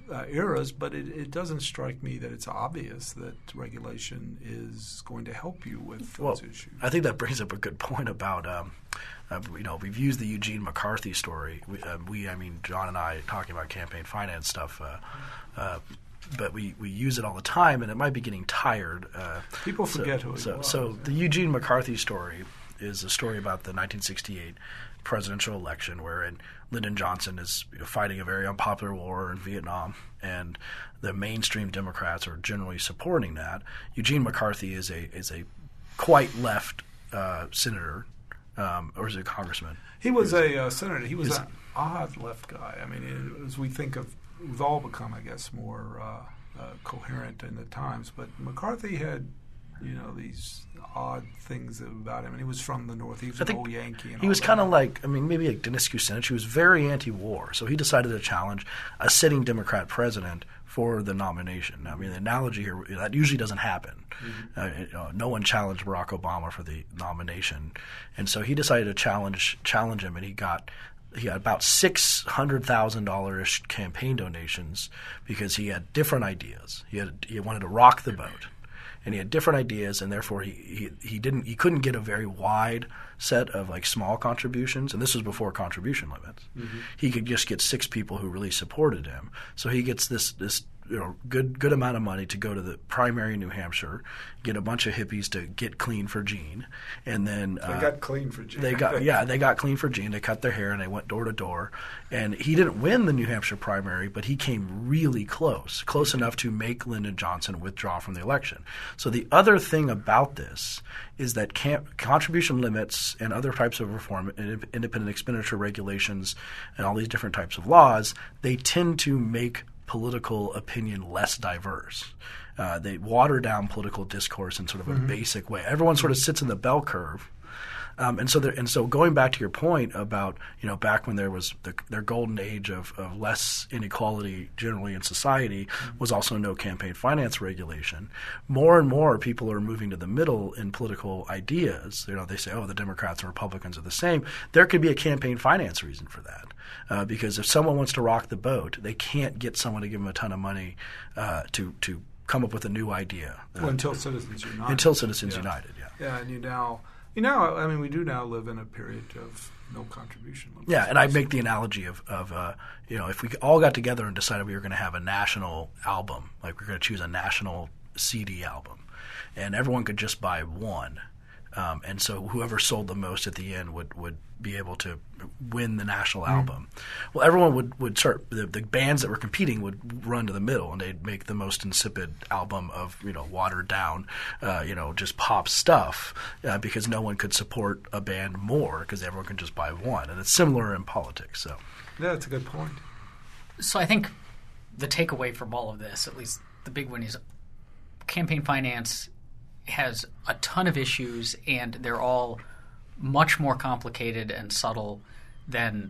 uh, eras, but it, it doesn't strike me that it's obvious that regulation is going to help you with those well, issues. I think that brings up a good point about, um, uh, you know, we've used the Eugene McCarthy story. We, uh, we, I mean, John and I talking about campaign finance stuff, uh, uh, but we, we use it all the time, and it might be getting tired. Uh, People forget so, who he so, was. So the Eugene McCarthy story is a story about the nineteen sixty-eight presidential election wherein Lyndon Johnson is you know, fighting a very unpopular war in Vietnam, and the mainstream Democrats are generally supporting that. Eugene McCarthy is a is a quite left uh, senator, um, or is it a congressman? He was a uh, senator. He was Is- an odd left guy. I mean, it, as we think of, we've all become, I guess, more uh, uh, coherent in the times. But McCarthy had, you know, these odd things about him, and he was from the North. He was I an think old Yankee. And He all was that. kind of like, I mean, maybe like Dennis Kucinich. He was very anti-war, so he decided to challenge a sitting Democrat president for the nomination. I mean, the analogy here, that usually doesn't happen. Mm-hmm. Uh, you know, no one challenged Barack Obama for the nomination, and so he decided to challenge challenge him, and he got he got about six hundred thousand dollars campaign donations because he had different ideas. He had he wanted to rock the boat. And he had different ideas, and therefore he, he, he didn't he couldn't get a very wide set of like small contributions, and this was before contribution limits. Mm-hmm. He could just get six people who really supported him. So he gets this this you know good good amount of money to go to the primary in New Hampshire, get a bunch of hippies to get clean for Gene, and then They uh, got clean for Gene. They got yeah, they got clean for Gene. They cut their hair and they went door to door. And he didn't win the New Hampshire primary, but he came really close, close enough to make Lyndon Johnson withdraw from the election. So the other thing about this is that camp, contribution limits and other types of reform, independent expenditure regulations, and all these different types of laws, they tend to make political opinion less diverse. Uh, they water down political discourse in sort of a mm-hmm. basic way. Everyone sort of sits in the bell curve. Um, and so, there, and so, going back to your point about you know back when there was the, their golden age of, of less inequality generally in society mm-hmm. was also no campaign finance regulation. More and more people are moving to the middle in political ideas. You know, they say, oh, the Democrats and Republicans are the same. There could be a campaign finance reason for that, uh, because if someone wants to rock the boat, they can't get someone to give them a ton of money uh, to to come up with a new idea. Uh, well, until Citizens United. Until Citizens yeah. United, yeah. Yeah, and you now. You know, I mean, we do now live in a period of no contribution limits. Yeah, and I make the analogy of, of uh, you know, if we all got together and decided we were going to have a national album, like we're going to choose a national C D album, and everyone could just buy one, um, and so whoever sold the most at the end would, would be able to win the national mm-hmm. album. Well, everyone would, would start the, the bands that were competing would run to the middle, and they'd make the most insipid album of you know watered down, uh, you know just pop stuff, uh, because no one could support a band more because everyone can just buy one, and it's similar in politics. So yeah, that's a good point. So I think the takeaway from all of this, at least the big one, is campaign finance has a ton of issues, and they're all much more complicated and subtle than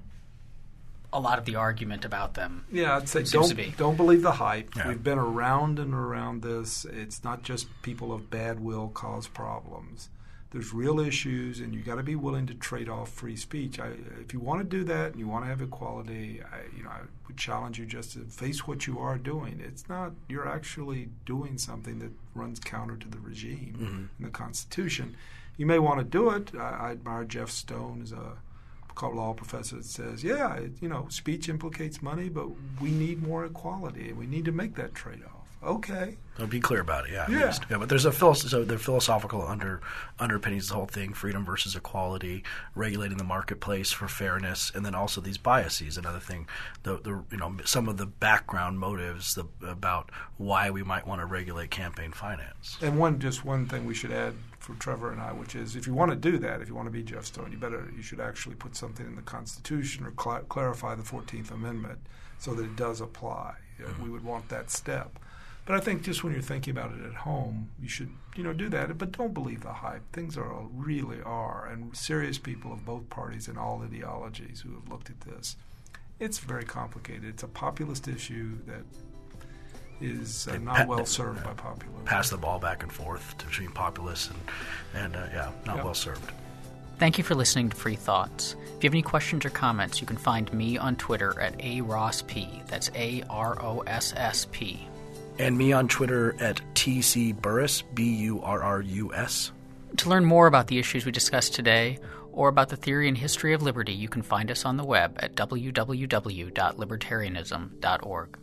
a lot of the argument about them. Yeah, I'd say seems to don't be. don't believe the hype. Yeah. We've been around and around this. It's not just people of bad will cause problems. There's real issues, and you got to be willing to trade off free speech. I, if you want to do that and you want to have equality, I, you know, I would challenge you just to face what you are doing. It's not you're actually doing something that runs counter to the regime mm-hmm. and the Constitution. You may want to do it. I, I admire Jeff Stone as a law professor that says, yeah, it, you know, speech implicates money, but we need more equality, and we need to make that trade-off. Okay. So be clear about it, yeah. Yeah. yeah but there's a philo- so the philosophical under underpinnings the whole thing: freedom versus equality, regulating the marketplace for fairness, and then also these biases. Another thing, the the you know some of the background motives the, about why we might want to regulate campaign finance. And one just one thing we should add for Trevor and I, which is if you want to do that, if you want to be Jeff Stone, you better you should actually put something in the Constitution or cl- clarify the fourteenth Amendment so that it does apply. Mm-hmm. We would want that step. But I think just when you're thinking about it at home, you should, you know, do that. But don't believe the hype. Things are really are, and serious people of both parties and all ideologies who have looked at this. It's very complicated. It's a populist issue that is uh, not pa- well served uh, by populism. Pass the ball back and forth between populists and, and uh, yeah, not yep. well served. Thank you for listening to Free Thoughts. If you have any questions or comments, you can find me on Twitter at A Ross P. That's A R O S S P. And me on Twitter at T C Burrus, B U R R U S. To learn more about the issues we discussed today, or about the theory and history of liberty, you can find us on the web at w w w dot libertarianism dot org.